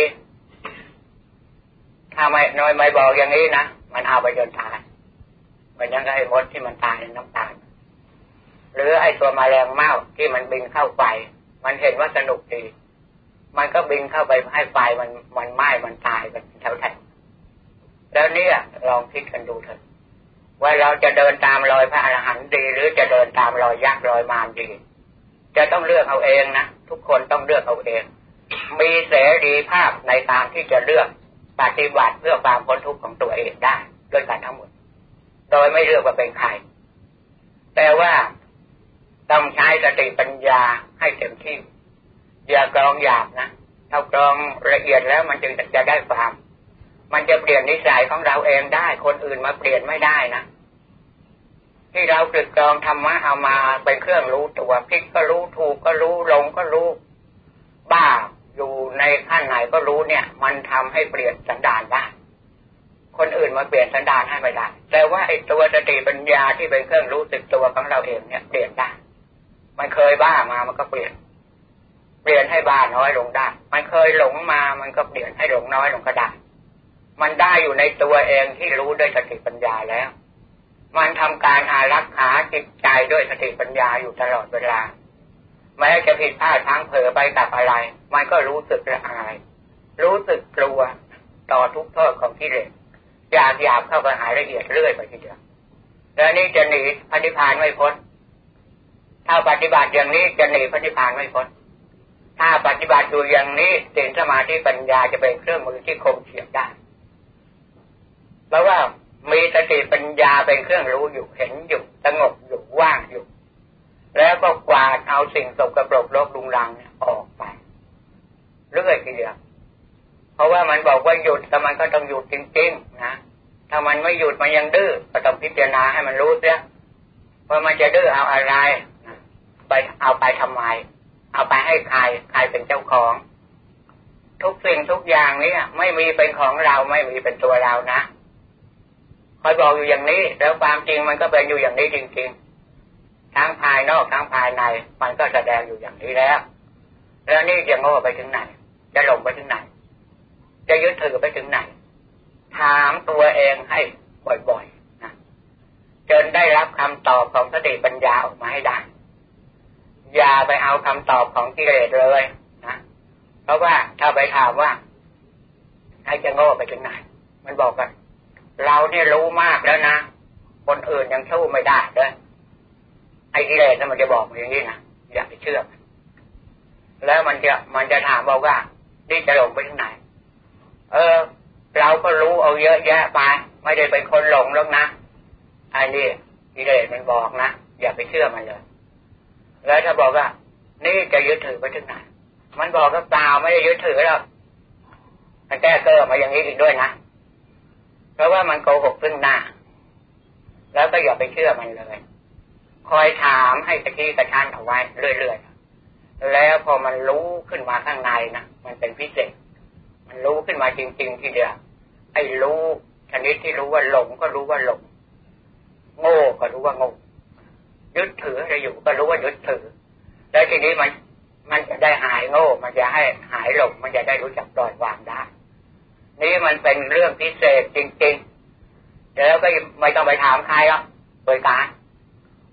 ถ้าไม่น้อยไม่บอกอย่างนี้นะมันเอาไปจนตายมันยังไอ้มดที่มันตายในน้ำตาลหรือไอ้ตัวแมลงเม่าที่มันบินเข้าไฟมันเห็นว่าสนุกดีมันก็บินเข้าไปให้ไฟมันมันไหม้มันตายกันแถวแถวแล้วเนี่ยลองคิดกันดูเถอะว่าเราจะเดินตามรอยพระอรหันต์ดีหรือจะเดินตามรอยยักษ์รอยมารดีจะต้องเลือกเอาเองนะทุกคนต้องเลือกเอาเองมีเสรีภาพในการที่จะเลือกปฏิบัติเพื่อความพ้นทุกข์ของตัวเองได้ด้วยกันทั้งหมดโดยไม่เลือกว่าเป็นใครแต่ว่าต้องใช้สติปัญญาให้เต็มที่อย่ากรองหยาบนะถ้ากรองละเอียดแล้วมันจึงจะได้ความมันจะเปลี่ยนนิสัยของเราเองได้คนอื่นมาเปลี่ยนไม่ได้นะที่เราตรึกตรองธรรมะเอามาเป็นเครื่องรู้ตัวผิดก็รู้ถูกก็รู้หลงก็รู้บ้าอยู่ในขั้นไหนก็รู้เนี่ยมันทำให้เปลี่ยนสันดานได้คนอื่นมาเปลี่ยนสันดานให้ไม่ได้แต่ว่าไอ้ตัวสติปัญญาที่เป็นเครื่องรู้สึกตัวของเราเองเนี่ยเปลี่ยนได้มันเคยบ้ามามันก็เปลี่ยนเปลี่ยนให้บ้าน้อยลงได้มันเคยหลงมามันก็เปลี่ยนให้หลงน้อยลงก็ได้มันได้อยู่ในตัวเองที่รู้ด้วยสติปัญญาแล้วมันทำการอารักขาจิตใจด้วยสติปัญญาอยู่ตลอดเวลาแม้จะผิดพลาดพลั้งเผลอไปกับอะไรมันก็รู้สึกละอายรู้สึกกลัวต่อทุกโทษของกิเลสหยาบหยาบเข้าไปหาละเอียดเรื่อยไปทีเดียวแล้วนี่จะหนีพระนิพพานไม่พ้นถ้าปฏิบัติอย่างนี้จะหนีพระนิพพานไม่พ้นถ้าปฏิบัติอยู่อย่างนี้ศีลสมาธิปัญญาจะเป็นเครื่องมือที่คมเฉียบได้เพราะว่ามีสติปัญญาเป็นเครื่องรู้อยู่เห็นอยู่สงบอยู่ว่างอยู่แล้วก็กวาดเอาสิ่งสกปรกรกรุงรังเนี่ยออกไปเรื่อยทีเดียวเพราะว่ามันบอกว่าหยุดแต่มันก็ต้องหยุดจริงๆนะถ้ามันไม่หยุดมันยังดื้อก็ต้องพิจารณาให้มันรู้เสียว่ามันจะดื้อเอาอะไรไปเอาไปทำไมเอาไปให้ใครใครเป็นเจ้าของทุกสิ่งทุกอย่างนี้ไม่มีเป็นของเราไม่มีเป็นตัวเรานะคอยบอกอยู่อย่างนี้แล้วความจริงมันก็เป็นอยู่อย่างนี้จริงๆทั้งภายนอกทั้งภายในมันก็แสดงอยู่อย่างนี้แล้วแล้วนี่จะโง่ไปถึงไหนจะหลงไปถึงไหนจะยึดถือไปถึงไหนถามตัวเองให้บ่อยๆนะจนได้รับคำตอบของสติปัญญาออกมาให้ได้อย่าไปเอาคำตอบของกิเลสเลยนะเพราะว่าถ้าไปถามว่าให้จะโง่ไปถึงไหนมันบอกกันเราเนี่ยรู้มากแล้วนะคนอื่นยังสู้ไม่ได้เลยไอ้กิเลสนั่นมันจะบอกอย่างนี้นะอย่าไปเชื่อแล้วมันจะมันจะถามบอกว่านี่จะหลงไปถึงไหนเออเราก็รู้เอาเยอะแยะไปไม่ได้เป็นคนหลงหรอกนะไอ้นี่กิเลสมันบอกนะอย่าไปเชื่อมันเลยแล้วถ้าบอกว่านี่จะยึดถือไปถึงไหนมันบอกก็เปล่าไม่ได้ยึดถือหรอกมันแก้เกิดมาอย่างนี้อีกด้วยนะเพราะว่ามันโกหกซึ่งหน้าแล้วก็อย่าไปเชื่อมันเลยคอยถามให้กระชี้กระชั้นเอาไว้เรื่อยๆแล้วพอมันรู้ขึ้นมาข้างในนะมันเป็นพิเศษมันรู้ขึ้นมาจริงๆทีเดียวไอ้รู้ชนิดที่รู้ว่าหลงก็รู้ว่าหลงโง่ก็รู้ว่าโง่ยึดถืออะไรอยู่ก็รู้ว่ายึดถือแล้วทีนี้มันมันจะได้หายโง่มันจะให้หายหลงมันจะได้รู้จักปล่อยวางได้นี่มันเป็นเรื่องพิเศษจริงๆแล้วก็ไม่ต้องไปถามใครหรอกโดยการ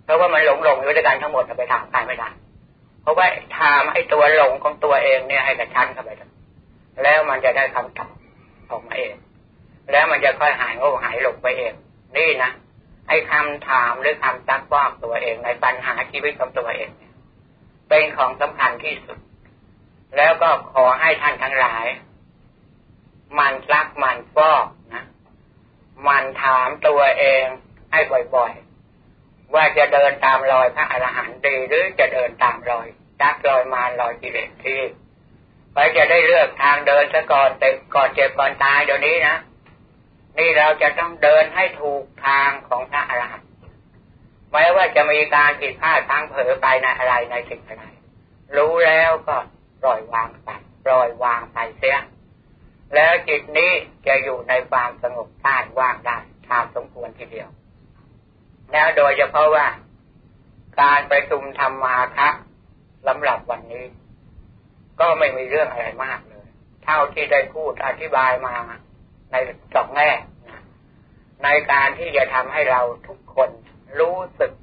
เพราะว่ามันหลงหลงอยู่ด้วยกันทั้งหมดไปถามใครไม่ได้เพราะว่าถามไอ้ตัวหลงของตัวเองเนี่ยให้กระชั้นเข้าไปแล้วมันจะได้คำตอบออกมาเองแล้วมันจะค่อยหายโง่หายหลงไปเองนี่นะไอ้คำถามหรือคำซักฟอกตัวเองในปัญหาชีวิตของตัวเองเนี่ยเป็นของสำคัญที่สุดแล้วก็ขอให้ท่านทั้งหลายมันซักมันฟอกนะมันถามตัวเองให้บ่อยๆว่าจะเดินตามรอยพระอรหันต์ดีหรือจะเดินตามรอยจักรอยมารรอยกิเลสที่ไปจะได้เลือกทางเดินซะก่อนแต่ก่อนเจ็บก่อนตายเดี๋ยวนี้นะนี่เราจะต้องเดินให้ถูกทางของพระอรหันต์แม้ว่าจะมีการผิดพลาดพังเผลอไปในอะไรในสิ่งใดรู้แล้วก็ปล่อยวางไปปล่อยวางไปเสียแล้วจิตนี้จะอยู่ในความสงบท่านว่างได้ตามสมควรทีเดียวแล้วโดยเฉพาะว่าการประชุมธรรมาคะสำหรับวันนี้ก็ไม่มีเรื่องอะไรมากเลยเท่าที่ได้พูดอธิบายมาในสองแง่ในการที่จะทำให้เราทุกคนรู้สึก